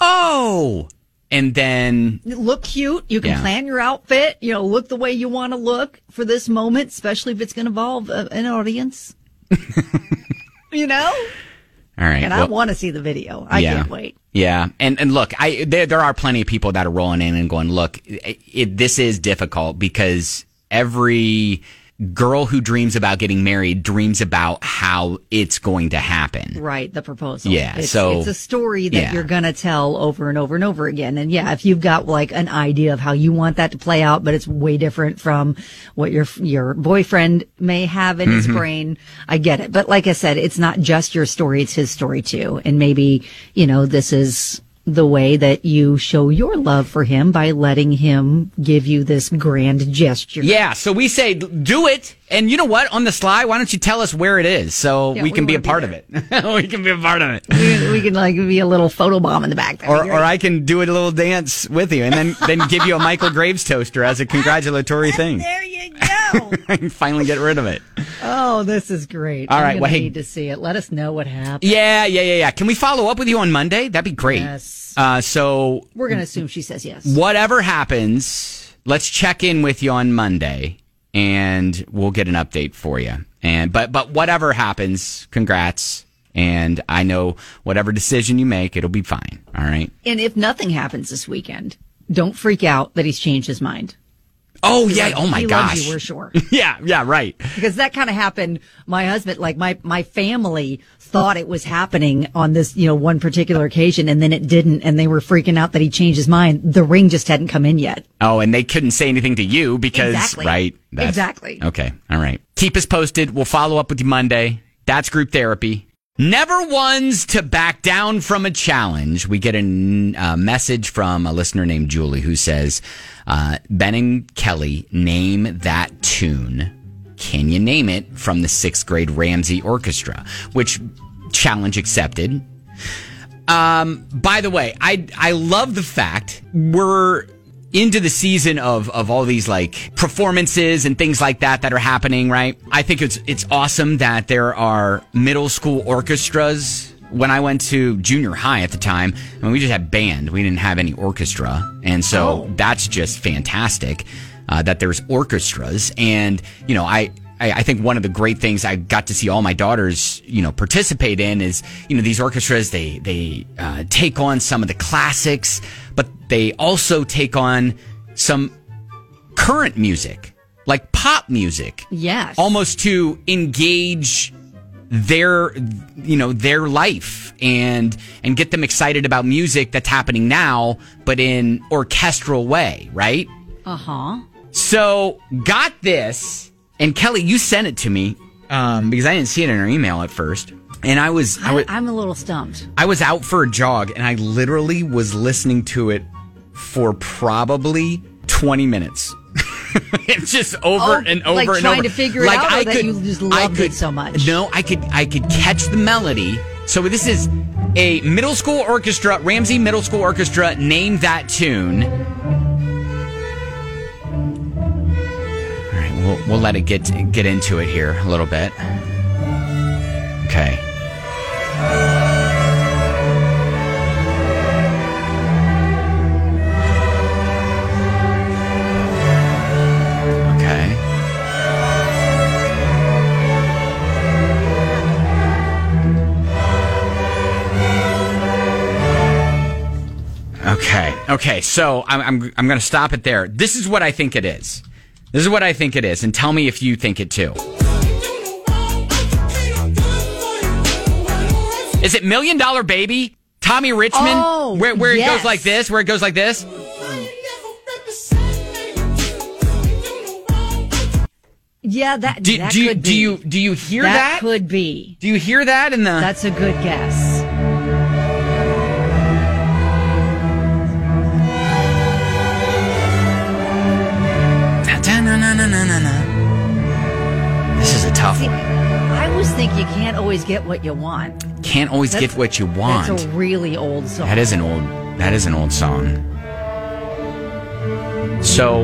and then look cute. You can plan your outfit, look the way you want to look for this moment, especially if it's going to involve an audience. All right. And I want to see the video. I can't wait. Yeah. And look, there are plenty of people that are rolling in and going, look, this is difficult because every girl who dreams about getting married dreams about how it's going to happen. Right, the proposal. Yeah, it's a story that you're going to tell over and over and over again. And if you've got like an idea of how you want that to play out, but it's way different from what your boyfriend may have in his brain, I get it. But like I said, it's not just your story, it's his story too. And maybe, this is the way that you show your love for him by letting him give you this grand gesture. Yeah, so we say do it. And you know what? On the sly, why don't you tell us where it is so we can be a part of it? We can be a part of it. We can be a little photo bomb in the back. Or I can do a little dance with you and then give you a Michael Graves toaster as a congratulatory thing. There you go. I can finally get rid of it. Oh, this is great. All right, I need to see it. Let us know what happened. Yeah. Can we follow up with you on Monday? That'd be great. Yes. So we're going to assume she says yes. Whatever happens, let's check in with you on Monday and we'll get an update for you. But whatever happens, congrats. And I know whatever decision you make, it'll be fine. All right. And if nothing happens this weekend, don't freak out that he's changed his mind. Oh, yeah. Oh, my gosh. He loves you, we're sure. Yeah, right. Because that kind of happened. My husband, like my family thought it was happening on this, one particular occasion, and then it didn't, and they were freaking out that he changed his mind. The ring just hadn't come in yet. Oh, and they couldn't say anything to you because, exactly. Right? Exactly. Okay. All right. Keep us posted. We'll follow up with you Monday. That's Group Therapy. Never ones to back down from a challenge. We get a message from a listener named Julie who says, Ben and Kelly, name that tune. Can you name it from the 6th grade Ramsey Orchestra? Which, challenge accepted. By the way, I love the fact we're into the season of all these like performances and things like that are happening, right? I think it's awesome that there are middle school orchestras. When I went to junior high at the time, we just had band. We didn't have any orchestra. And so that's just fantastic that there's orchestras. And, I think one of the great things I got to see all my daughters, participate in is, these orchestras, they take on some of the classics, but they also take on some current music, like pop music. Yes. Almost to engage their life and get them excited about music that's happening now, but in orchestral way, right? Uh-huh. So got this. And Kelly, you sent it to me because I didn't see it in her email at first. And I'm a little stumped. I was out for a jog, and I literally was listening to it for probably 20 minutes. It's just over and over and over. Trying to figure it out, that you just loved it so much. No, I could catch the melody. So this is a middle school orchestra, Ramsey Middle School Orchestra, name that tune. We'll let it get into it here a little bit. Okay. Okay. Okay. So I'm going to stop it there. This is what I think it is. And tell me if you think it too. Is it $1 Million Baby? Tommy Richmond? Where it goes like this? Yeah, that Do could you be. do you hear that? That could be. Do you hear that in the? That's a good guess. This is a tough See, one. I always think you can't always get what you want. Can't always get what you want. That's a really old song. That is an old song. So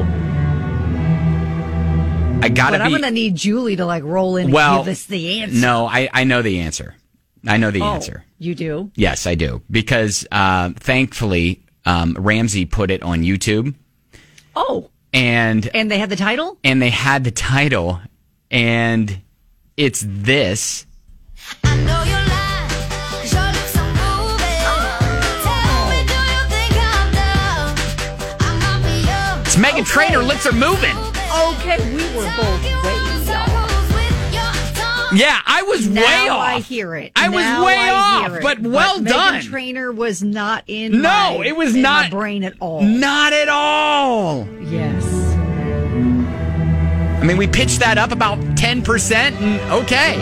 I gotta But I'm gonna need Julie to like roll in and give us the answer. No, I know the answer. I know the answer. You do? Yes, I do. Because thankfully, Ramsey put it on YouTube. Oh. And they had the title? And they had the title, and it's this. I know you're lying, 'cause your lips are moving. Tell me, do you think I'm dumb? I might be young. It's Meghan Trainor, lips are moving. Okay, we were both way off. Yeah, I was Now way off. I hear it. I was Now way I off, hear it. but well done. Meghan Trainor was not in No, my, it was in not. my brain at all. Not at all. Yes. I mean, we pitched that up about 10%, and okay.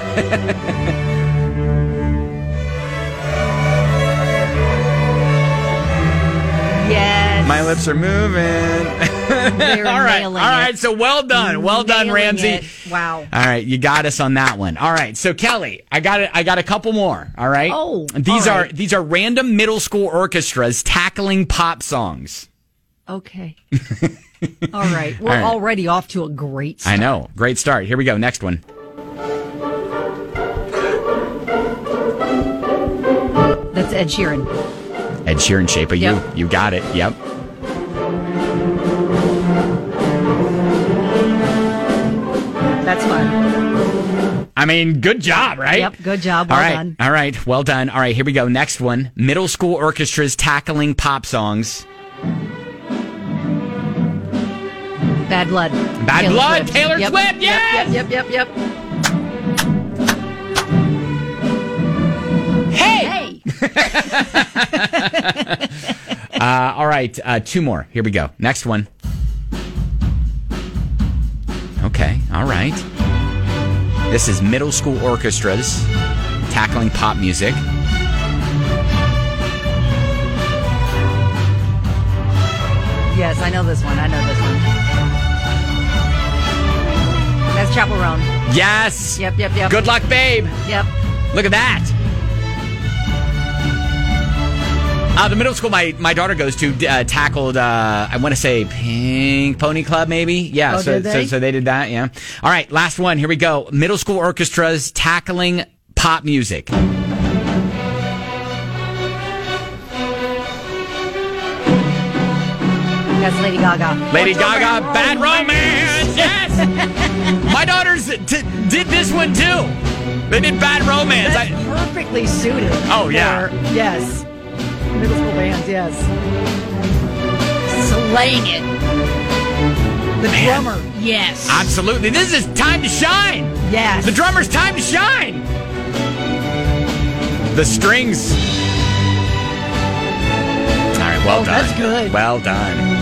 Yes. My lips are moving. They're all right, nailing all right. it. So well done, well done, Nailing Ramsey. it. Wow. All right, you got us on that one. All right, so Kelly, I got a couple more. All right. Oh, these all are right. these are random middle school orchestras tackling pop songs. Okay. All right. We're All right. already off to a great start. I know, great start. Here we go. Next one. That's Ed Sheeran. Ed Sheeran, Shape of Yep. You. You got it. Yep. That's fun. I mean, good job, right? Yep, good job. Well All right. done. All right. Well done. All right, here we go. Next one. Middle school orchestras tackling pop songs. Bad Blood. Bad Blood, Swift. Taylor Yep. Swift, yes! Yep. Hey! All right. Two more. Here we go. Next one. Okay. All right. This is middle school orchestras tackling pop music. Yes, I know this one. That's Chapel Roan. Yes. Yep. Good luck, babe. Yep. Look at that. The middle school my daughter goes to tackled, I want to say Pink Pony Club, maybe? Yeah, Oh, did they? So they did that, yeah. All right, last one. Here we go. Middle school orchestras tackling pop music. That's Lady Gaga. Lady Gaga, Bad Romance, yes! My daughters did this one, too. They did Bad Romance. That's perfectly suited. Oh, yeah. for- yes. Middle school bands, yes. Slaying it. The drummer, yes. Absolutely. This is time to shine. Yes. The drummer's time to shine. The strings. All right, well done. That's good. Well done.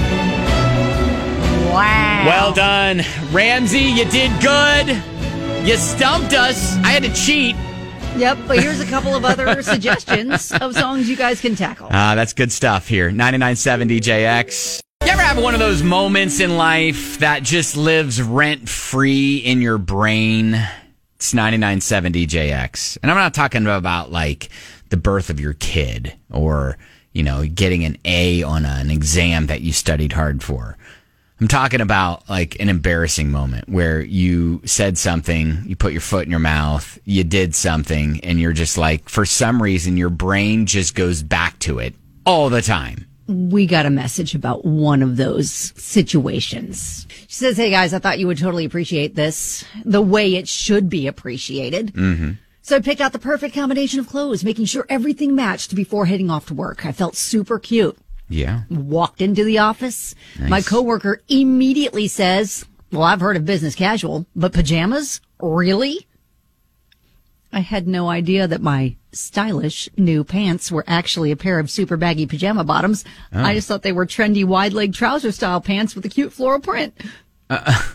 Wow. Well done. Ramsey, you did good. You stumped us. I had to cheat. Yep, but here's a couple of other suggestions of songs you guys can tackle. That's good stuff here. 99.7 DJX. You ever have one of those moments in life that just lives rent-free in your brain? It's 99.7 DJX. And I'm not talking about, like, the birth of your kid or, you know, getting an A on an exam that you studied hard for. I'm talking about, like, an embarrassing moment where you said something, you put your foot in your mouth, you did something, and you're just like, for some reason, your brain just goes back to it all the time. We got a message about one of those situations. She says, hey guys, I thought you would totally appreciate this the way it should be appreciated. Mm-hmm. So I picked out the perfect combination of clothes, making sure everything matched before heading off to work. I felt super cute. Yeah. Walked into the office. Nice. My coworker immediately says, well, I've heard of business casual, but pajamas? Really? I had no idea that my stylish new pants were actually a pair of super baggy pajama bottoms. I just thought they were trendy wide leg trouser style pants with a cute floral print.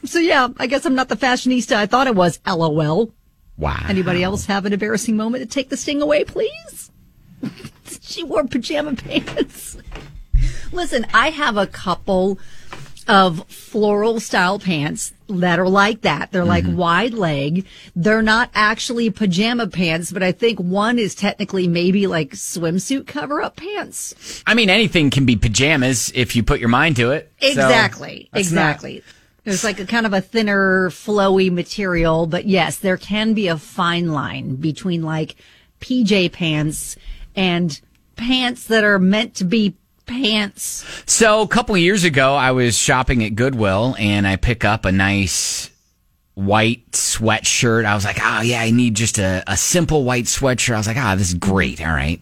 So yeah, I guess I'm not the fashionista I thought I was. LOL. Wow. Anybody else have an embarrassing moment to take the sting away, please? She wore pajama pants. Listen, I have a couple of floral style pants that are like that. They're like wide leg. They're not actually pajama pants, but I think one is technically maybe like swimsuit cover up pants. I mean, anything can be pajamas if you put your mind to it. So Exactly. that's Exactly. There's like a kind of a thinner, flowy material, but yes, there can be a fine line between like PJ pants and pants that are meant to be pants. So a couple of years ago, I was shopping at Goodwill and I pick up a nice white sweatshirt. I was like, oh yeah, I need just a simple white sweatshirt. I was like, this is great. All right.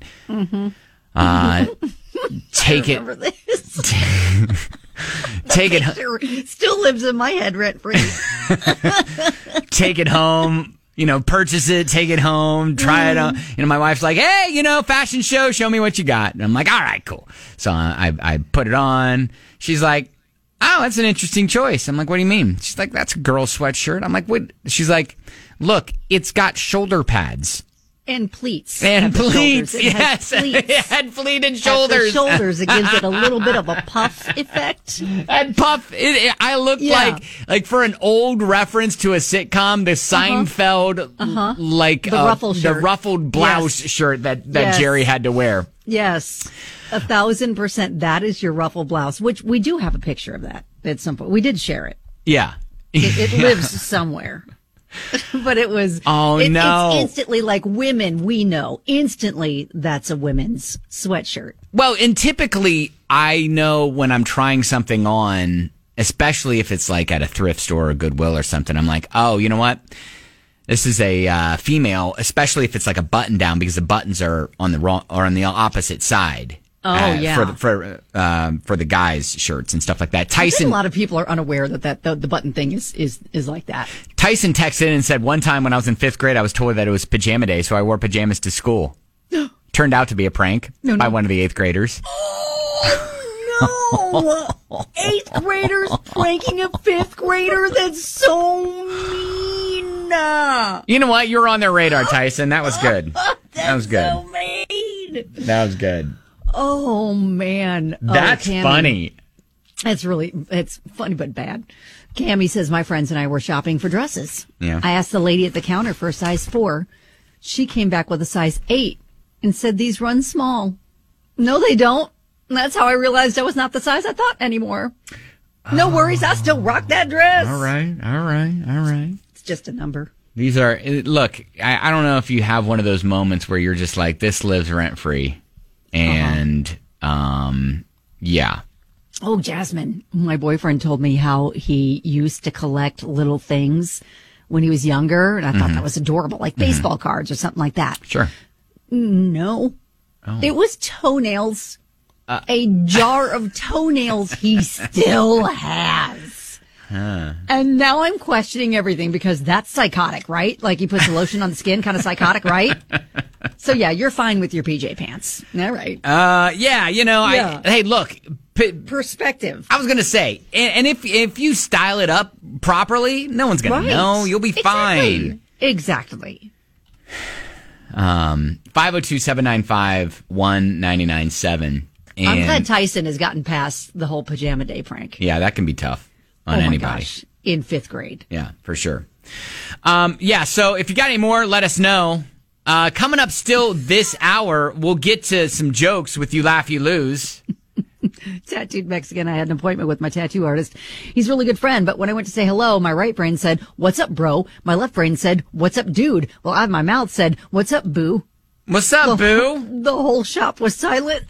Take it. Remember this? Take it. Picture still lives in my head rent free. Take it home. Purchase it, take it home, try it on. My wife's like, hey, fashion show, show me what you got. And I'm like, all right, cool. So I put it on. She's like, oh, that's an interesting choice. I'm like, what do you mean? She's like, that's a girl sweatshirt. I'm like, what? She's like, look, it's got shoulder pads. And pleats. And at the pleats, shoulders. It has yes. pleats. It had pleated At shoulders. the shoulders, it gives it a little bit of a puff effect. And puff, I look Yeah. like for an old reference to a sitcom, the Seinfeld, like The ruffle the shirt. ruffled blouse Yes. shirt that Yes. Jerry had to wear. Yes, 1,000%. That is your ruffle blouse, which we do have a picture of that at some point. We did share it. Yeah. It lives somewhere. But it was. Oh, no. It's instantly like women. We know instantly that's a women's sweatshirt. Well, and typically I know when I'm trying something on, especially if it's like at a thrift store or Goodwill or something, I'm like, oh, you know what? This is a female, especially if it's like a button down because the buttons are on the wrong or on the opposite side. Oh, yeah. For the guys' shirts and stuff like that. I think Tyson, a lot of people are unaware that the button thing is like that. Tyson texted in and said one time when I was in 5th grade, I was told that it was pajama day, so I wore pajamas to school. Turned out to be a prank by one of the 8th graders. Oh, no! 8th graders pranking a 5th grader? That's so mean. You know what? You were on their radar, Tyson. That was good. That was good. So mean. That was good. Oh, man. That's Cammie. funny. It's funny but bad. Cammie says, my friends and I were shopping for dresses. Yeah. I asked the lady at the counter for a size 4. She came back with a size 8 and said, these run small. No, they don't. And that's how I realized I was not the size I thought anymore. No worries. I still rock that dress. All right. It's just a number. These are, look, I don't know if you have one of those moments where you're just like, this lives rent free. And, yeah. Oh, Jasmine, my boyfriend told me how he used to collect little things when he was younger. And I thought that was adorable, like baseball cards or something like that. Sure. No, it was toenails. A jar of toenails he still has. And now I'm questioning everything because that's psychotic, right? Like he puts lotion on the skin, kind of psychotic, right? So yeah, you're fine with your PJ pants. All right. Yeah, Yeah. hey, look, Perspective. I was going to say, and if you style it up properly, no one's going to know. You'll be fine. Exactly. 502-795-1997. I'm glad Tyson has gotten past the whole pajama day prank. Yeah, that can be tough on Oh my anybody. gosh. In 5th grade. Yeah, for sure. Yeah, so if you got any more, let us know. Coming up still this hour, we'll get to some jokes with You Laugh, You Lose. Tattooed Mexican. I had an appointment with my tattoo artist. He's a really good friend, but when I went to say hello, my right brain said, "What's up, bro?" My left brain said, "What's up, dude?" Well, out of my mouth said, "What's up, boo?" What's up, boo? The whole shop was silent.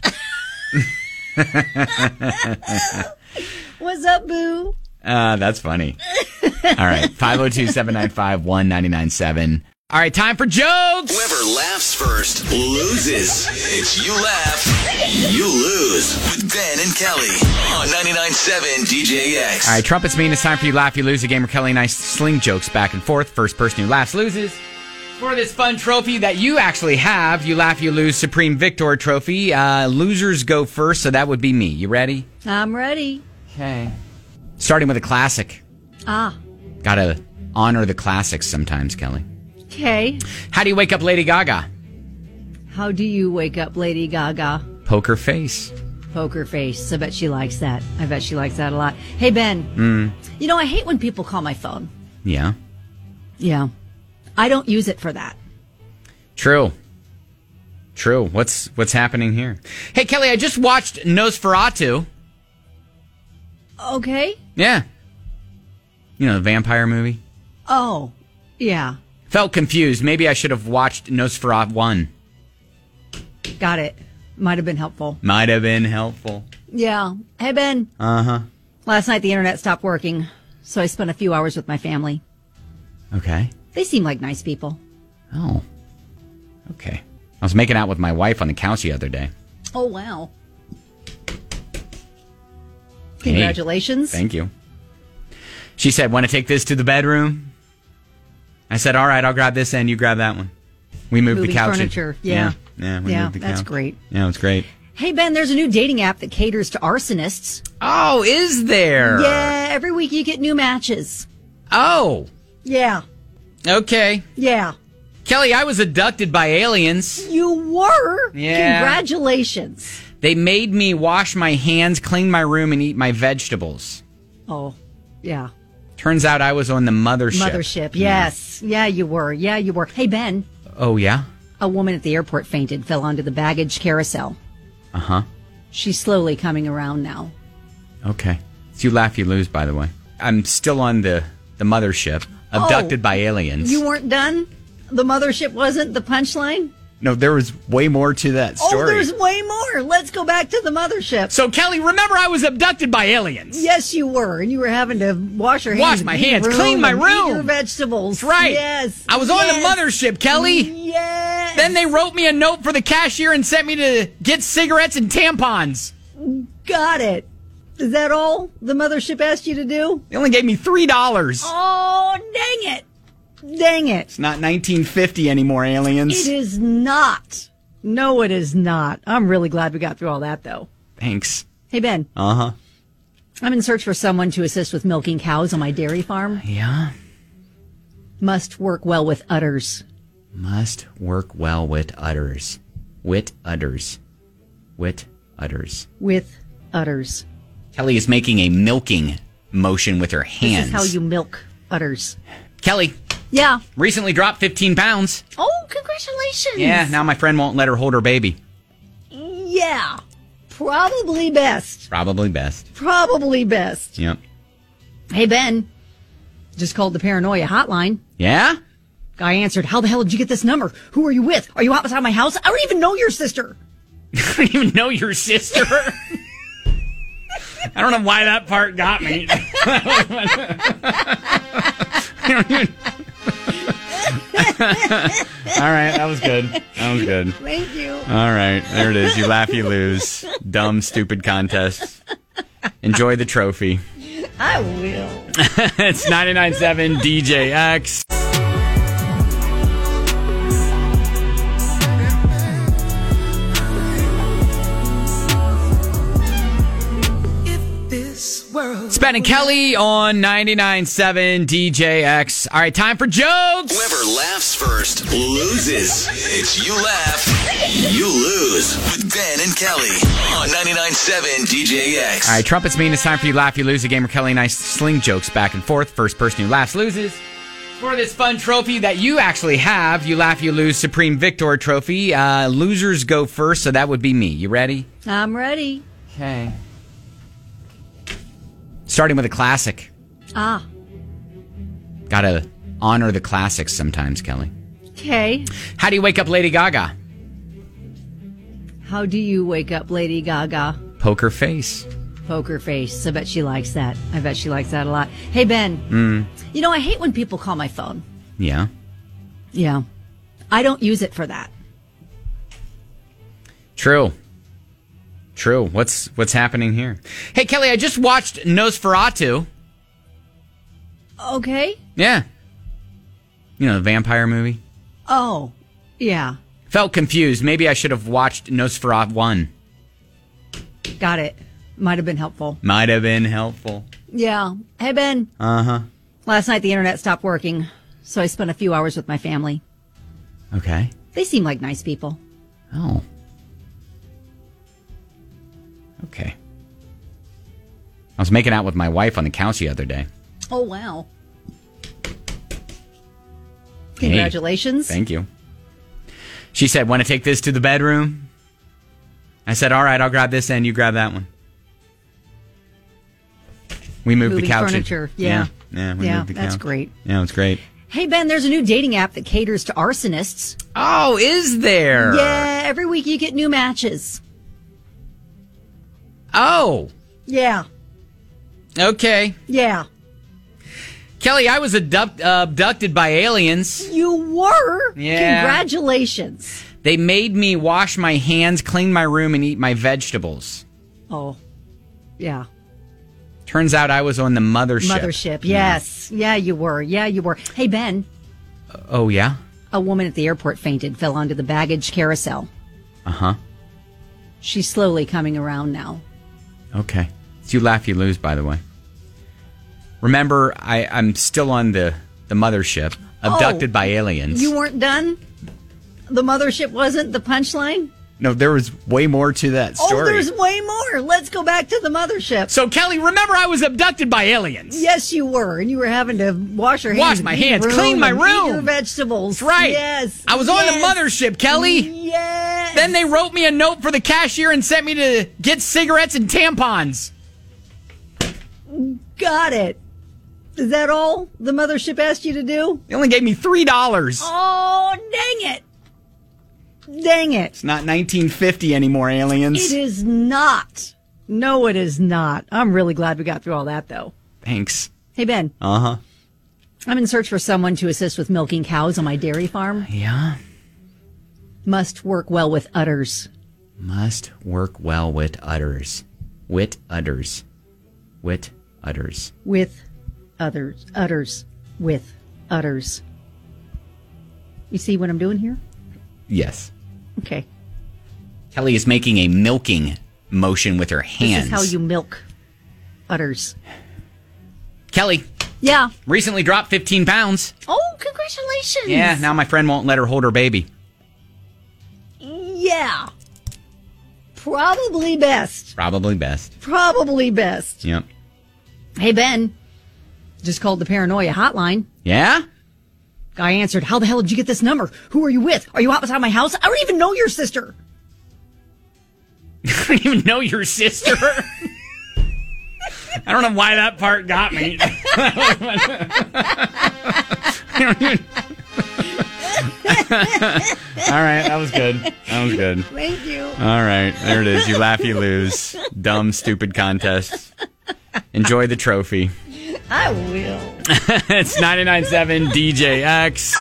What's up, boo? That's funny. All right, 502-795-1997. All right, time for jokes. Whoever laughs first loses. It's You Laugh, You Lose with Ben and Kelly on 99.7 DJX. All right, trumpets mean it's time for You Laugh, You Lose, a game where Kelly and I sling jokes back and forth. First person who laughs loses. For this fun trophy that you actually have, You Laugh, You Lose Supreme Victor Trophy. Losers go first, so that would be me. You ready? I'm ready. Okay. Starting with a classic. Gotta honor the classics sometimes, Kelly. Okay. How do you wake up Lady Gaga? How do you wake up Lady Gaga? Poker face. Poker face. I bet she likes that. I bet she likes that a lot. Hey, Ben. You know, I hate when people call my phone. Yeah. Yeah. I don't use it for that. True. What's happening here? Hey, Kelly, I just watched Nosferatu. Okay. Yeah. You know, the vampire movie. Oh, yeah. Felt confused. Maybe I should have watched Nosferatu 1. Got it. Might have been helpful. Might have been helpful. Yeah. Hey, Ben. Uh-huh. Last night the internet stopped working, so I spent a few hours with my family. Okay. They seem like nice people. Oh. Okay. I was making out with my wife on the couch the other day. Oh, wow. Hey, Congratulations. thank you. She said, want to take this to the bedroom? I said, all right, I'll grab this end, you grab that one. We moved Moving the couch. furniture. Yeah. Yeah, we Yeah, moved the couch. that's great. Yeah, it's great. Hey, Ben, there's a new dating app that caters to arsonists. Oh, is there? Yeah, every week you get new matches. Oh, Yeah. okay. Yeah. Kelly, I was abducted by aliens. You were? Yeah. Congratulations. They made me wash my hands, clean my room, and eat my vegetables. Oh, yeah. Turns out I was on the mothership. Mothership. Yes. Yeah, you were. Yeah, you were. Hey, Ben, Oh, yeah? a woman at the airport fainted, fell onto the baggage carousel. Uh-huh. She's slowly coming around now. Okay. It's You Laugh, You Lose, by the way. I'm still on the mothership, abducted by aliens. You weren't done? The mothership wasn't the punchline? No, there was way more to that story. Oh, there's way more. Let's go back to the mothership. So, Kelly, remember I was abducted by aliens. Yes, you were. And you were having to wash your hands. Wash my eat hands, room, clean my and room. Eat your vegetables. That's right. Yes. I was on the Yes. mothership, Kelly. Yes. Then they wrote me a note for the cashier and sent me to get cigarettes and tampons. Got it. Is that all the mothership asked you to do? They only gave me $3. Oh, dang it. Dang it. It's not 1950 anymore, aliens. It is not. No, it is not. I'm really glad we got through all that, though. Thanks. Hey, Ben. Uh-huh. I'm in search for someone to assist with milking cows on my dairy farm. Yeah. Must work well with udders. Must work well with udders. Wit udders. Wit udders. With udders. Kelly is making a milking motion with her hands. This is how you milk udders. Kelly Yeah. recently dropped 15 pounds. Oh, congratulations. Yeah, now my friend won't let her hold her baby. Yeah. Probably best. Probably best. Probably best. Yep. Hey, Ben. Just called the paranoia hotline. Yeah? Guy answered, how the hell did you get this number? Who are you with? Are you outside my house? I don't even know your sister. I don't even know your sister. I don't know why that part got me. I don't even... All right, that was good. That was good. Thank you. All right, there it is. You laugh, you lose. Dumb, stupid contest. Enjoy the trophy. I will. It's 99.7 DJX. It's Ben and Kelly on 99.7 DJX. All right, time for jokes. Whoever laughs first loses. It's You Laugh, You Lose with Ben and Kelly on 99.7 DJX. All right, trumpets mean it's time for You Laugh, You Lose, a game where Kelly and I sling jokes back and forth. First person who laughs loses. For this fun trophy that you actually have, You Laugh, You Lose Supreme Victor Trophy. Losers go first, so that would be me. You ready? I'm ready. Okay. Starting with a classic. Ah. Gotta honor the classics sometimes, Kelly. Okay. How do you wake up Lady Gaga? How do you wake up Lady Gaga? Poker face. Poker face. I bet she likes that. I bet she likes that a lot. Hey, Ben. You know, I hate when people call my phone. Yeah. Yeah. I don't use it for that. True. What's happening here? Hey, Kelly, I just watched Nosferatu. Okay. Yeah. You know, the vampire movie. Oh, yeah. Felt confused. Maybe I should have watched Nosferatu 1. Got it. Might have been helpful. Might have been helpful. Yeah. Hey, Ben. Uh-huh. Last night, the internet stopped working, so I spent a few hours with my family. Okay. They seem like nice people. Oh. Okay. I was making out with my wife on the couch the other day. Oh, wow. Congratulations. Hey, thank you. She said, want to take this to the bedroom? I said, all right, I'll grab this and you grab that one. We moved the couch. Furniture. Yeah. We moved the couch. That's great. Yeah, it was great. Hey, Ben, there's a new dating app that caters to arsonists. Oh, is there? Yeah, every week you get new matches. Oh, Yeah. okay. Yeah. Kelly, I was abducted by aliens. You were? Yeah. Congratulations. They made me wash my hands, clean my room, and eat my vegetables. Oh, yeah. Turns out I was on the mothership. Mothership, yes. Yeah, you were. Yeah, you were. Hey, Ben, Oh, yeah? a woman at the airport fainted, fell onto the baggage carousel. Uh-huh. She's slowly coming around now. Okay. It's You Laugh, You Lose, by the way. Remember, I'm still on the mothership, abducted by aliens. You weren't done? The mothership wasn't the punchline? No, there was way more to that story. Oh, there's way more. Let's go back to the mothership. So, Kelly, remember I was abducted by aliens. Yes, you were. And you were having to wash your hands. Wash my hands, clean my and room. Eat your vegetables. That's right. Yes. I was on the mothership, Kelly. Yes. Then they wrote me a note for the cashier and sent me to get cigarettes and tampons. Got it. Is that all the mothership asked you to do? They only gave me $3. Oh, dang it. Dang it. It's not 1950 anymore, aliens. It is not. No, it is not. I'm really glad we got through all that, though. Thanks. Hey, Ben. Uh-huh. I'm in search for someone to assist with milking cows on my dairy farm. Yeah. Must work well with udders. Must work well with udders. Wit udders. Wit udders. With others. Udders. With udders. You see what I'm doing here? Yes. Okay. Kelly is making a milking motion with her hands. This is how you milk udders. Kelly Yeah. recently dropped 15 pounds. Oh, congratulations. Yeah, now my friend won't let her hold her baby. Yeah. Probably best. Probably best. Probably best. Yep. Hey, Ben. Just called the paranoia hotline. Yeah? Guy answered, how the hell did you get this number? Who are you with? Are you outside my house? I don't even know your sister. I don't even know your sister. I don't know why that part got me. I don't even... All right, that was good. That was good. Thank you. All right, there it is. You laugh, you lose. Dumb, stupid contest. Enjoy the trophy. I will. It's 99.7 DJX.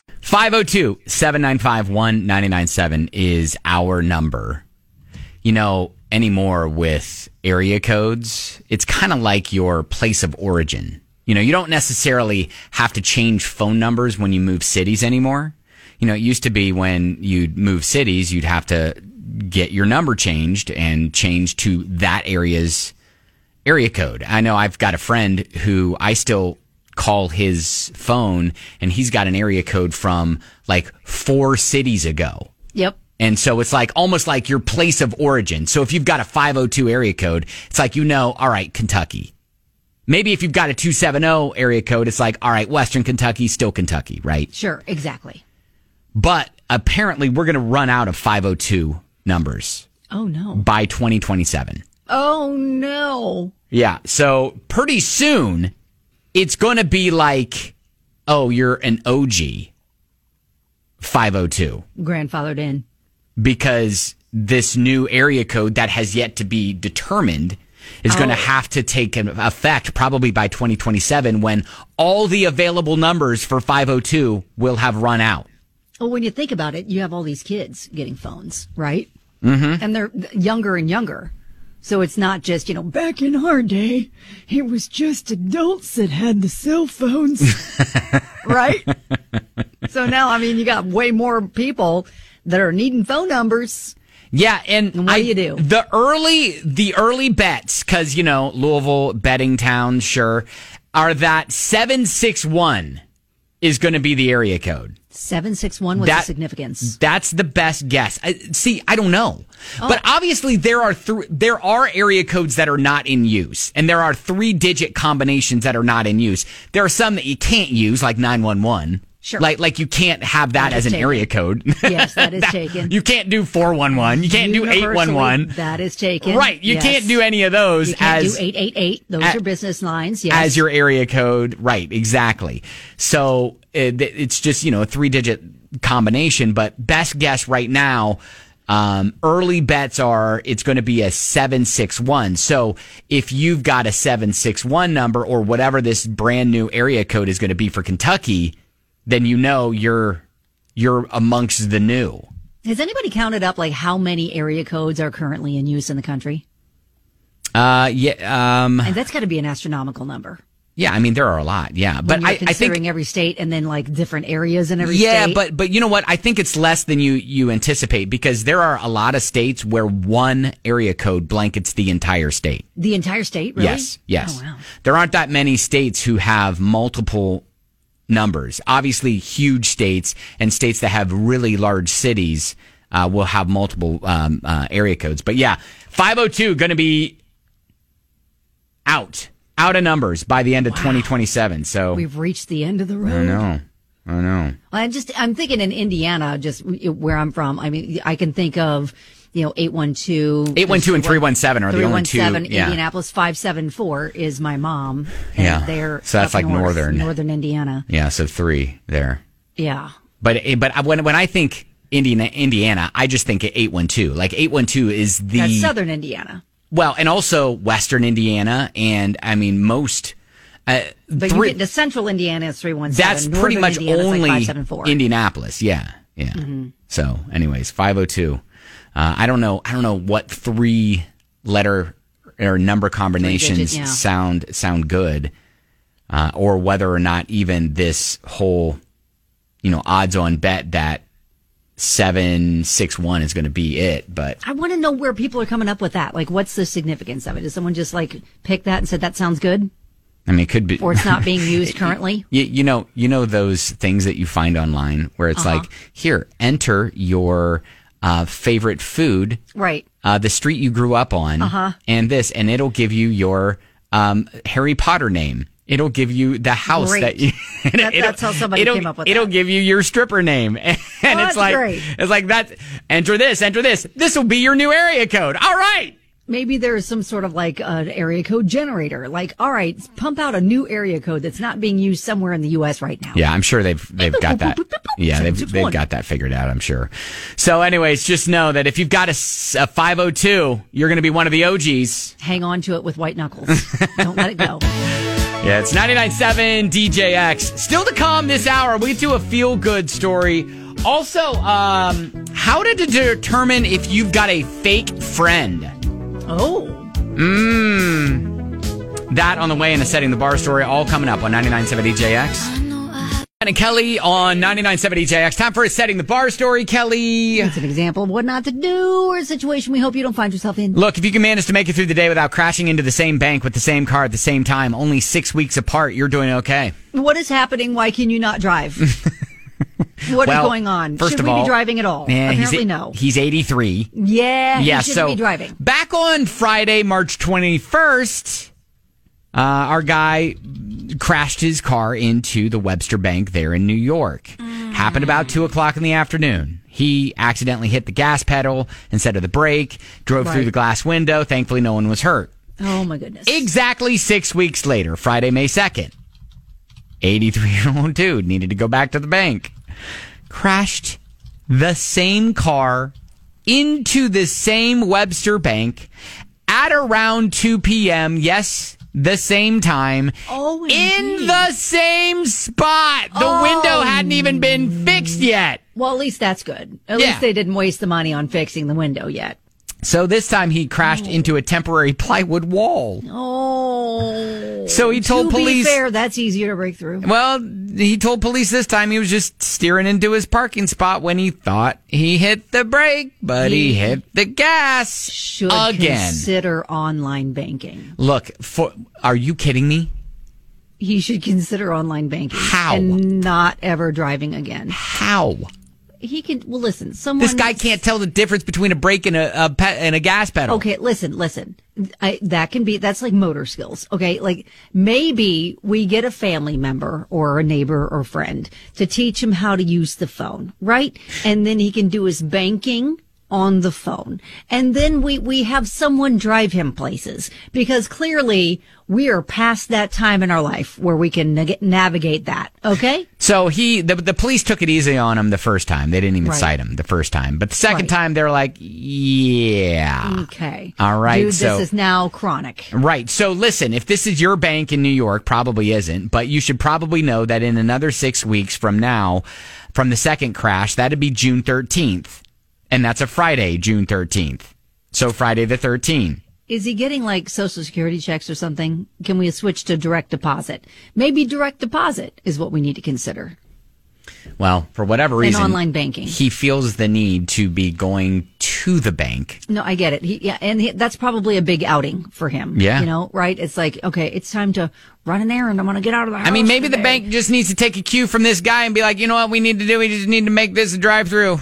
502-795-1997 is our number. You know, anymore with area codes, it's kind of like your place of origin. You know, you don't necessarily have to change phone numbers when you move cities anymore. You know, it used to be when you'd move cities, you'd have to get your number changed and change to that area's area code. I know I've got a friend who I still call his phone, and he's got an area code from like 4 cities ago. Yep. And so it's like almost like your place of origin. So if you've got a 502 area code, it's like, you know, all right, Kentucky. Maybe if you've got a 270 area code, it's like, all right, Western Kentucky, still Kentucky, right? Sure, exactly. But apparently we're going to run out of 502 numbers Oh, no. by 2027. Oh, no. Yeah. So pretty soon it's going to be like, oh, you're an OG 502. Grandfathered in. Because this new area code that has yet to be determined is going to have to take effect probably by 2027 when all the available numbers for 502 will have run out. Well, when you think about it, you have all these kids getting phones, right? Mm-hmm. And they're younger and younger. So it's not just, you know, back in our day, it was just adults that had the cell phones, right? So now, I mean, you got way more people that are needing phone numbers. Yeah, and what do you do? The early bets, because, you know, Louisville, betting town, sure. are that 761 is going to be the area code. 761 was the significance. That's the best guess. See, I don't know. But obviously there are area codes that are not in use. And there are 3-digit combinations that are not in use. There are some that you can't use, like 911. Sure. Like you can't have that as an area code. Yes, that is taken. You can't do 411. You can't do 811. That is taken. Right. You can't do any of those you can't as do 888. Those are business lines. Yes. as your area code. Right. Exactly. So it's just, a 3-digit combination, but best guess right now, early bets are it's going to be a 761. So if you've got a 761 number or whatever this brand new area code is going to be for Kentucky, then you're amongst the new. Has anybody counted up like how many area codes are currently in use in the country? Yeah. And that's got to be an astronomical number. Yeah, I mean there are a lot. Yeah, but I considering think every state and then like different areas in every state. Yeah, but you know what? I think it's less than you anticipate because there are a lot of states where one area code blankets the entire state. The entire state, really? Yes. Oh, wow. There aren't that many states who have multiple numbers. Obviously, huge states and states that have really large cities will have multiple area codes. But yeah, 502 going to be out of numbers by the end of 2027. So we've reached the end of the road. I know. I'm thinking in Indiana, just where I'm from. I mean, I can think of 812 and 317 are the only two. 317, Indianapolis 574 is my mom. And Yeah. they're So that's up like north, northern Indiana. Yeah, so 3 there. Yeah. But when I think Indiana, I just think 812. Like 812 is That's southern Indiana. Well, and also western Indiana, and I mean most. But you get to central Indiana, it's 317. That's pretty much Indiana's only like 574. Indianapolis. Yeah. Mm-hmm. So, anyways, 502. I don't know what 3-letter or number combinations sound good, or whether or not even this whole, odds-on bet that 761 is going to be it. But I want to know where people are coming up with that. Like, what's the significance of it? Does someone just like pick that and said that sounds good? I mean, it could be, or it's not being used currently. You know those things that you find online where it's like, here, enter your favorite food, right? The street you grew up on, and it'll give you your Harry Potter name. It'll give you the house that you. That's how somebody came up with It'll that. give you your stripper name, and that's great. It's like that. Enter this. This will be your new area code. All right. Maybe there's some sort of like an area code generator. Like, all right, pump out a new area code that's not being used somewhere in the U.S. right now. Yeah, I'm sure they've got that. Yeah, they've got that figured out, I'm sure. So anyways, just know that if you've got a 502, you're going to be one of the OGs. Hang on to it with white knuckles. Don't let it go. Yeah, it's 99.7 DJX. Still to come this hour, we do a feel-good story. Also, how to determine if you've got a fake friend. Oh. That on the way in a Setting the Bar story, all coming up on 99.7 DJX. And Kelly on 99.7 DJX. Time for a Setting the Bar story, Kelly. It's an example of what not to do or a situation we hope you don't find yourself in. Look, if you can manage to make it through the day without crashing into the same bank with the same car at the same time, only 6 weeks apart, you're doing okay. What is happening? Why can you not drive? What is going on? First Should of we all, be driving at all? Apparently no. He's 83. Yeah, he shouldn't be driving. Back on Friday, March 21st, our guy crashed his car into the Webster Bank there in New York. Happened about 2 o'clock in the afternoon. He accidentally hit the gas pedal instead of the brake, drove through the glass window. Thankfully, no one was hurt. Oh, my goodness. Exactly 6 weeks later, Friday, May 2nd, 83-year-old dude needed to go back to the bank. Crashed the same car into the same Webster Bank at around 2 p.m. Yes, the same time. Oh, in the same spot. The window hadn't even been fixed yet. Well, at least that's good. At least they didn't waste the money on fixing the window yet. So this time he crashed into a temporary plywood wall. Oh. So he told police. To be fair, that's easier to break through. Well, he told police this time he was just steering into his parking spot when he thought he hit the brake, but he hit the gas Should again. Consider online banking. Look, are you kidding me? he should consider online banking. How? And not ever driving again. How? He can, well, listen, someone. This guy can't tell the difference between a brake and a gas pedal. Okay, listen. That's like motor skills. Okay, like maybe we get a family member or a neighbor or friend to teach him how to use the phone, right? And then he can do his banking on the phone. And then we have someone drive him places, because clearly we are past that time in our life where we can navigate that. Okay? So the police took it easy on him the first time. They didn't even cite him the first time. But the second time, they're like, yeah. Okay. All right. Dude, this is now chronic. Right. So listen, if this is your bank in New York, probably isn't, but you should probably know that in another 6 weeks from now, from the second crash, that'd be June 13th. And that's a Friday, June 13th. So Friday the 13th. Is he getting like Social Security checks or something? Can we switch to direct deposit? Maybe direct deposit is what we need to consider. Well, for whatever reason, online banking. He feels the need to be going to the bank. No, I get it. That's probably a big outing for him. Yeah. You know, right? It's like, okay, it's time to run an errand. I'm going to get out of the house. I mean, maybe today. the bank just needs to take a cue from this guy and be like, you know what we need to do? We just need to make this a drive-through.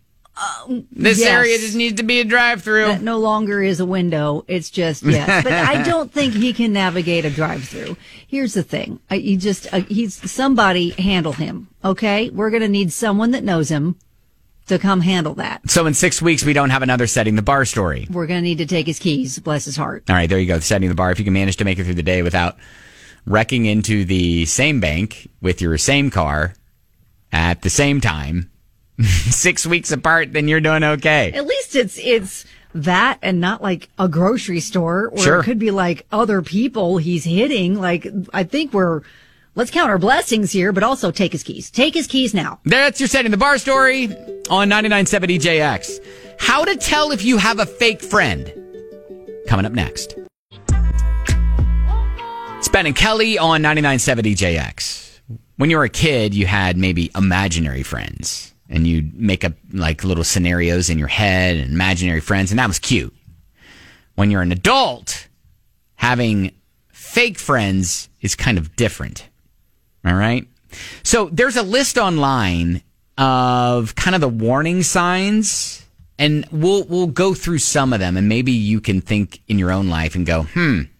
This area just needs to be a drive-through. That no longer is a window. It's just, yes. But I don't think he can navigate a drive-through. Here's the thing. He's somebody handle him. Okay. We're going to need someone that knows him to come handle that. So in 6 weeks, we don't have another Setting the Bar story. We're going to need to take his keys. Bless his heart. All right. There you go. Setting the Bar. If you can manage to make it through the day without wrecking into the same bank with your same car at the same time, 6 weeks apart, then you're doing okay. At least it's that and not like a grocery store, or Sure. It could be like other people he's hitting. Like, I think let's count our blessings here, but also take his keys. Take his keys now. That's your Setting the Bar story on 99.7 EJX. How to tell if you have a fake friend. Coming up next. It's Ben and Kelly on 99.7 EJX. When you were a kid, you had maybe imaginary friends. And you'd make up like little scenarios in your head and imaginary friends, and that was cute. When you're an adult, having fake friends is kind of different. All right? So there's a list online of kind of the warning signs, and we'll go through some of them, and maybe you can think in your own life and go,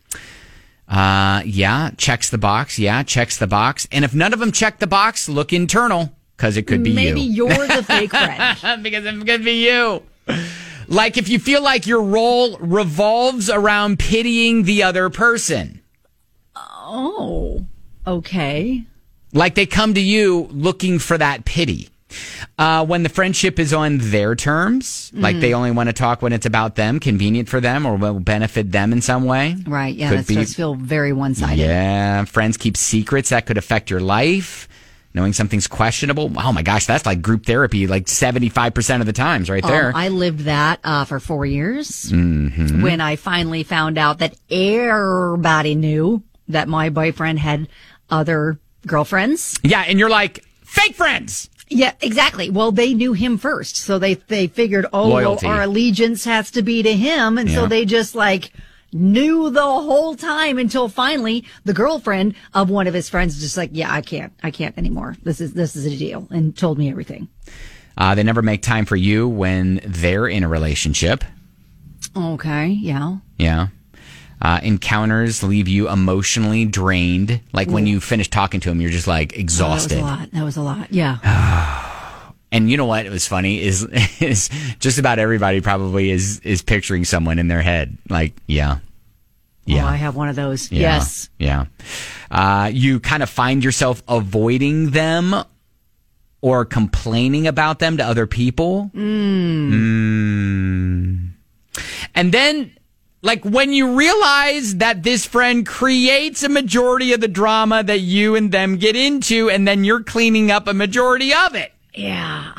yeah, checks the box. Yeah, checks the box. And if none of them check the box, look internal. Because it could be Maybe you. you're the fake friend. Because it could be you. Like if you feel like your role revolves around pitying the other person. Oh, okay. Like they come to you looking for that pity. When the friendship is on their terms, like they only want to talk when it's about them, convenient for them, or will benefit them in some way. Right, yeah, Could that starts to feel very one-sided. Yeah, friends keep secrets that could affect your life. Knowing something's questionable. Oh my gosh, that's like group therapy, like 75% of the times right there. I lived that for 4 years when I finally found out that everybody knew that my boyfriend had other girlfriends. Yeah, and you're like, fake friends. Yeah, exactly. Well, they knew him first. So they figured, Loyalty. Well, our allegiance has to be to him. And so Yeah. they just like knew the whole time until finally the girlfriend of one of his friends just like, yeah, I can't anymore. This is a deal, and told me everything. They never make time for you when they're in a relationship. Okay. Yeah. Yeah. Encounters leave you emotionally drained. Like when you finish talking to them, you're just like exhausted. That was a lot. Yeah. And you know what was funny is just about everybody probably is picturing someone in their head. Like, yeah. Oh, I have one of those. Yeah. Yes. Yeah. You kind of find yourself avoiding them or complaining about them to other people. And then, like, when you realize that this friend creates a majority of the drama that you and them get into, and then you're cleaning up a majority of it. Yeah.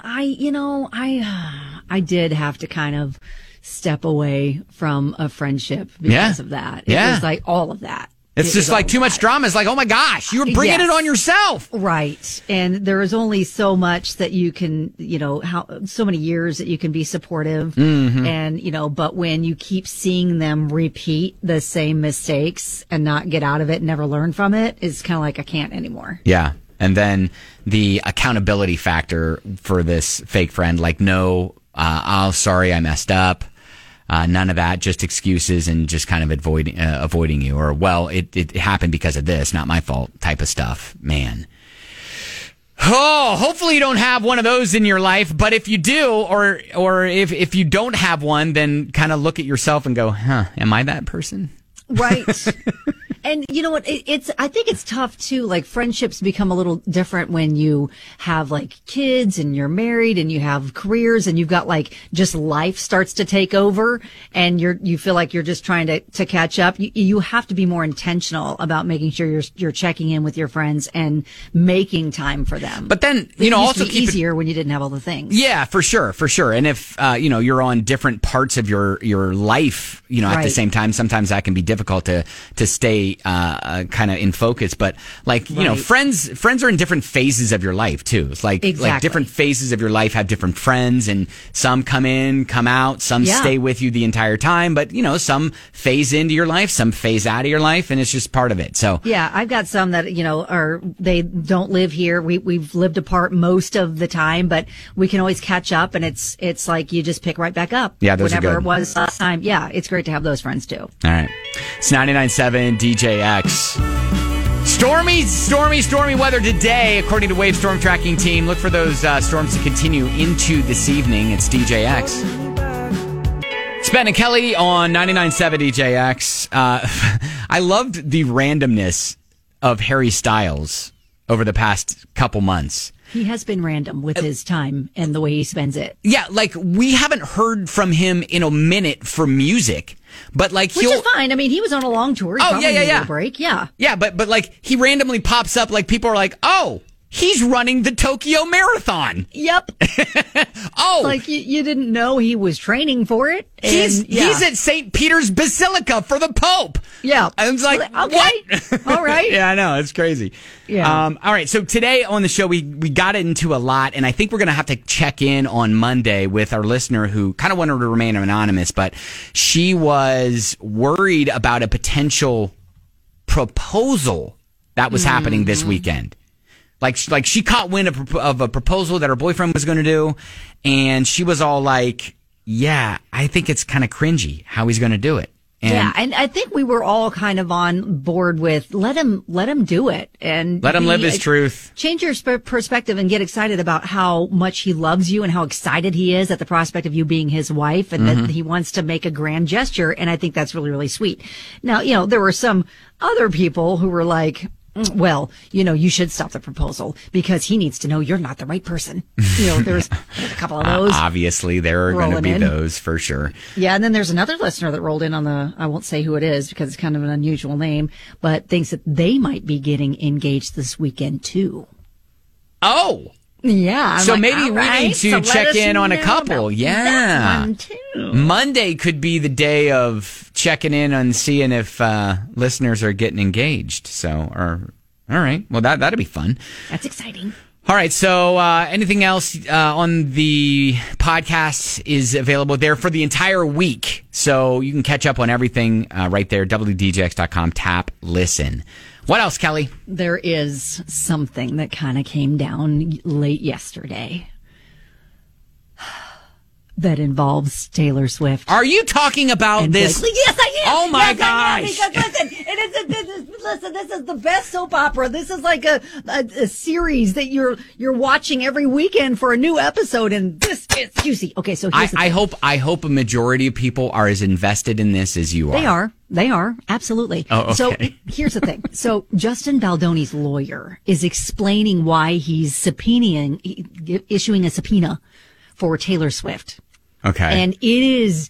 I did have to kind of step away from a friendship because of that. It was like all of that. It's just like too much drama. It's like, oh my gosh, you're bringing it on yourself. Right. And there is only so much that you can, so many years that you can be supportive. Mm-hmm. And, but when you keep seeing them repeat the same mistakes and not get out of it, never learn from it, it's kind of like, I can't anymore. Yeah. And then the accountability factor for this fake friend, like, no, sorry, I messed up. None of that, just excuses and just kind of avoiding you, or, well, it happened because of this, not my fault type of stuff. Man. Oh, hopefully you don't have one of those in your life, but if you do, or if you don't have one, then kind of look at yourself and go, am I that person? Right. And you know what? I think it's tough too. Like, friendships become a little different when you have like kids and you're married and you have careers and you've got like just life starts to take over and you feel like you're just trying to catch up. You have to be more intentional about making sure you're checking in with your friends and making time for them. But then, it also used to be easier when you didn't have all the things. Yeah, for sure. And if, you're on different parts of your life, at the same time, sometimes that can be difficult to stay kind of in focus, but like, friends are in different phases of your life too. It's like different phases of your life have different friends, and some come in, come out, some stay with you the entire time, but some phase into your life, some phase out of your life, and it's just part of it. So yeah, I've got some that, they don't live here. We've lived apart most of the time, but we can always catch up, and it's like you just pick right back up. Yeah, those whatever are good. It was last time. Yeah, it's great to have those friends too. All right. It's 99.7 DJX. Stormy weather today, according to Wave Storm Tracking Team. Look for those storms to continue into this evening. It's DJX. It's Ben and Kelly on 99.7 DJX. I loved the randomness of Harry Styles over the past couple months. He has been random with his time and the way he spends it. Yeah, like, we haven't heard from him in a minute for music, but like, which is fine. I mean, he was on a long tour. He needed a break. Yeah. Yeah, but like, he randomly pops up, like, people are like, oh, he's running the Tokyo Marathon. Yep. Oh, like you didn't know he was training for it. He's at St. Peter's Basilica for the Pope. Yeah. I was like, okay. What? All right. Yeah, I know. It's crazy. Yeah. All right. So today on the show, we got into a lot, and I think we're going to have to check in on Monday with our listener who kind of wanted to remain anonymous, but she was worried about a potential proposal that was happening this weekend. Like she caught wind of a proposal that her boyfriend was going to do, and she was all like, yeah, I think it's kind of cringy how he's going to do it. And I think we were all kind of on board with let him do it and let him live his truth. Change your perspective and get excited about how much he loves you and how excited he is at the prospect of you being his wife, and that he wants to make a grand gesture. And I think that's really, really sweet. Now, there were some other people who were like, well, you should stop the proposal because he needs to know you're not the right person. There's a couple of those. Obviously, there are going to be those for sure. Yeah, and then there's another listener that rolled in on I won't say who it is because it's kind of an unusual name, but thinks that they might be getting engaged this weekend too. Oh. Yeah. So maybe we need to check in on a couple. Yeah. One too. Monday could be the day of checking in and seeing if listeners are getting engaged. All right. Well, that'd be fun. That's exciting. All right. So anything else on the podcast is available there for the entire week. So you can catch up on everything right there. WDJX.com. Tap listen. What else, Kelly? There is something that kind of came down late yesterday that involves Taylor Swift. Are you talking about this? Yes, I am. Oh my gosh! Because listen, this is the best soap opera. This is like a series that you're watching every weekend for a new episode, and this is juicy. Okay, so here's the thing. I hope a majority of people are as invested in this as you are. They are. Absolutely. Oh, okay. So here's the thing. So Justin Baldoni's lawyer is explaining why he's issuing a subpoena for Taylor Swift. Okay. And it's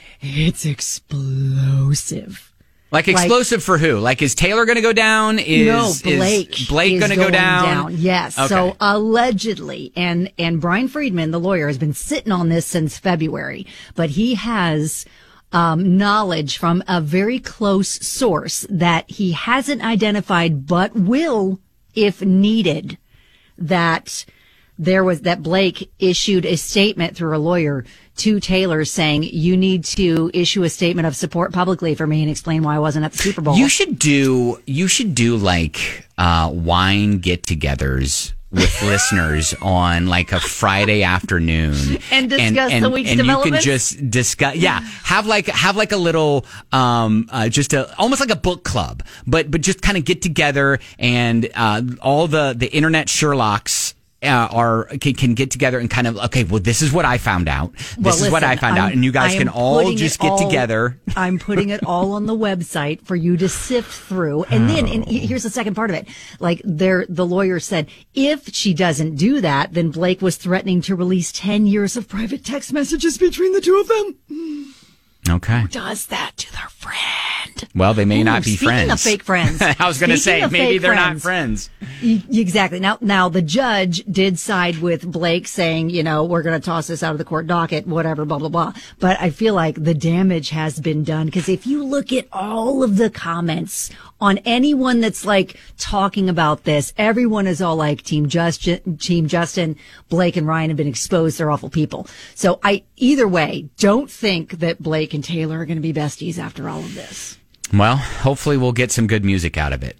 explosive. Like explosive for who? Like, is Taylor going to go down? Blake. Is Blake going to go down? Yes. Okay. So allegedly, and Brian Friedman, the lawyer, has been sitting on this since February, but he has knowledge from a very close source that he hasn't identified but will if needed, that Blake issued a statement through a lawyer to Taylor saying, you need to issue a statement of support publicly for me and explain why I wasn't at the Super Bowl. You should do like wine get-togethers with listeners on like a Friday afternoon and discuss the week's and developments. you can just discuss, have like a little, almost like a book club, but just kind of get together and, all the internet Sherlocks, can get together and kind of, okay, well, this is what I found out. This is what I found out. And you guys can all just get together. I'm putting it all on the website for you to sift through. And then, and here's the second part of it. Like the lawyer said, if she doesn't do that, then Blake was threatening to release 10 years of private text messages between the two of them. Okay. Who does that to their friend? Well, they may not be Speaking friends. of fake friends. I was going to say, maybe they're not friends. Exactly. Now the judge did side with Blake saying, we're going to toss this out of the court docket, whatever, blah, blah, blah. But I feel like the damage has been done because if you look at all of the comments on anyone that's like talking about this, everyone is all like Team Justin, Blake and Ryan have been exposed. They're awful people. So either way, don't think that Blake and Taylor are going to be besties after all of this. Well, hopefully we'll get some good music out of it.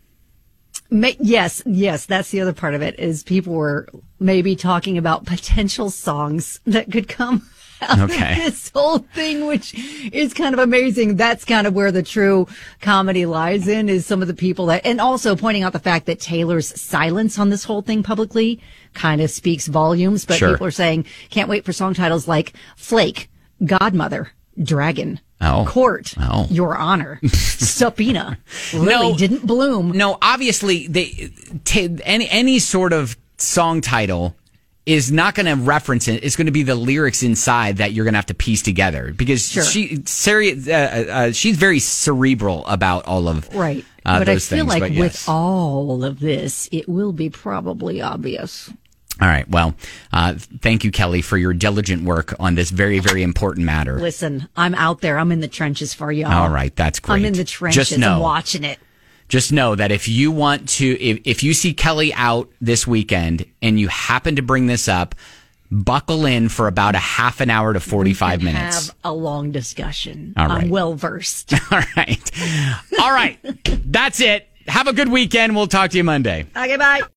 Yes, that's the other part of it is people were maybe talking about potential songs that could come out of this whole thing, which is kind of amazing. That's kind of where the true comedy lies in, is some of the people that, and also pointing out the fact that Taylor's silence on this whole thing publicly kind of speaks volumes, but people are saying, can't wait for song titles like Flake, Godmother, Dragon, Court, Your Honor, Subpoena, Lily Didn't Bloom. No, obviously, any sort of song title is not going to reference it. It's going to be the lyrics inside that you're going to have to piece together because she's very cerebral about all of but I those feel things. like with all of this, it will be probably obvious. All right. Well, thank you, Kelly, for your diligent work on this very, very important matter. Listen, I'm out there. I'm in the trenches for y'all. All right. That's great. I'm in the trenches. I'm watching it. Just know that if you want to, if you see Kelly out this weekend and you happen to bring this up, buckle in for about a half an hour to 45 minutes. Have a long discussion. All right. I'm well versed. All right. All right. That's it. Have a good weekend. We'll talk to you Monday. Okay, bye.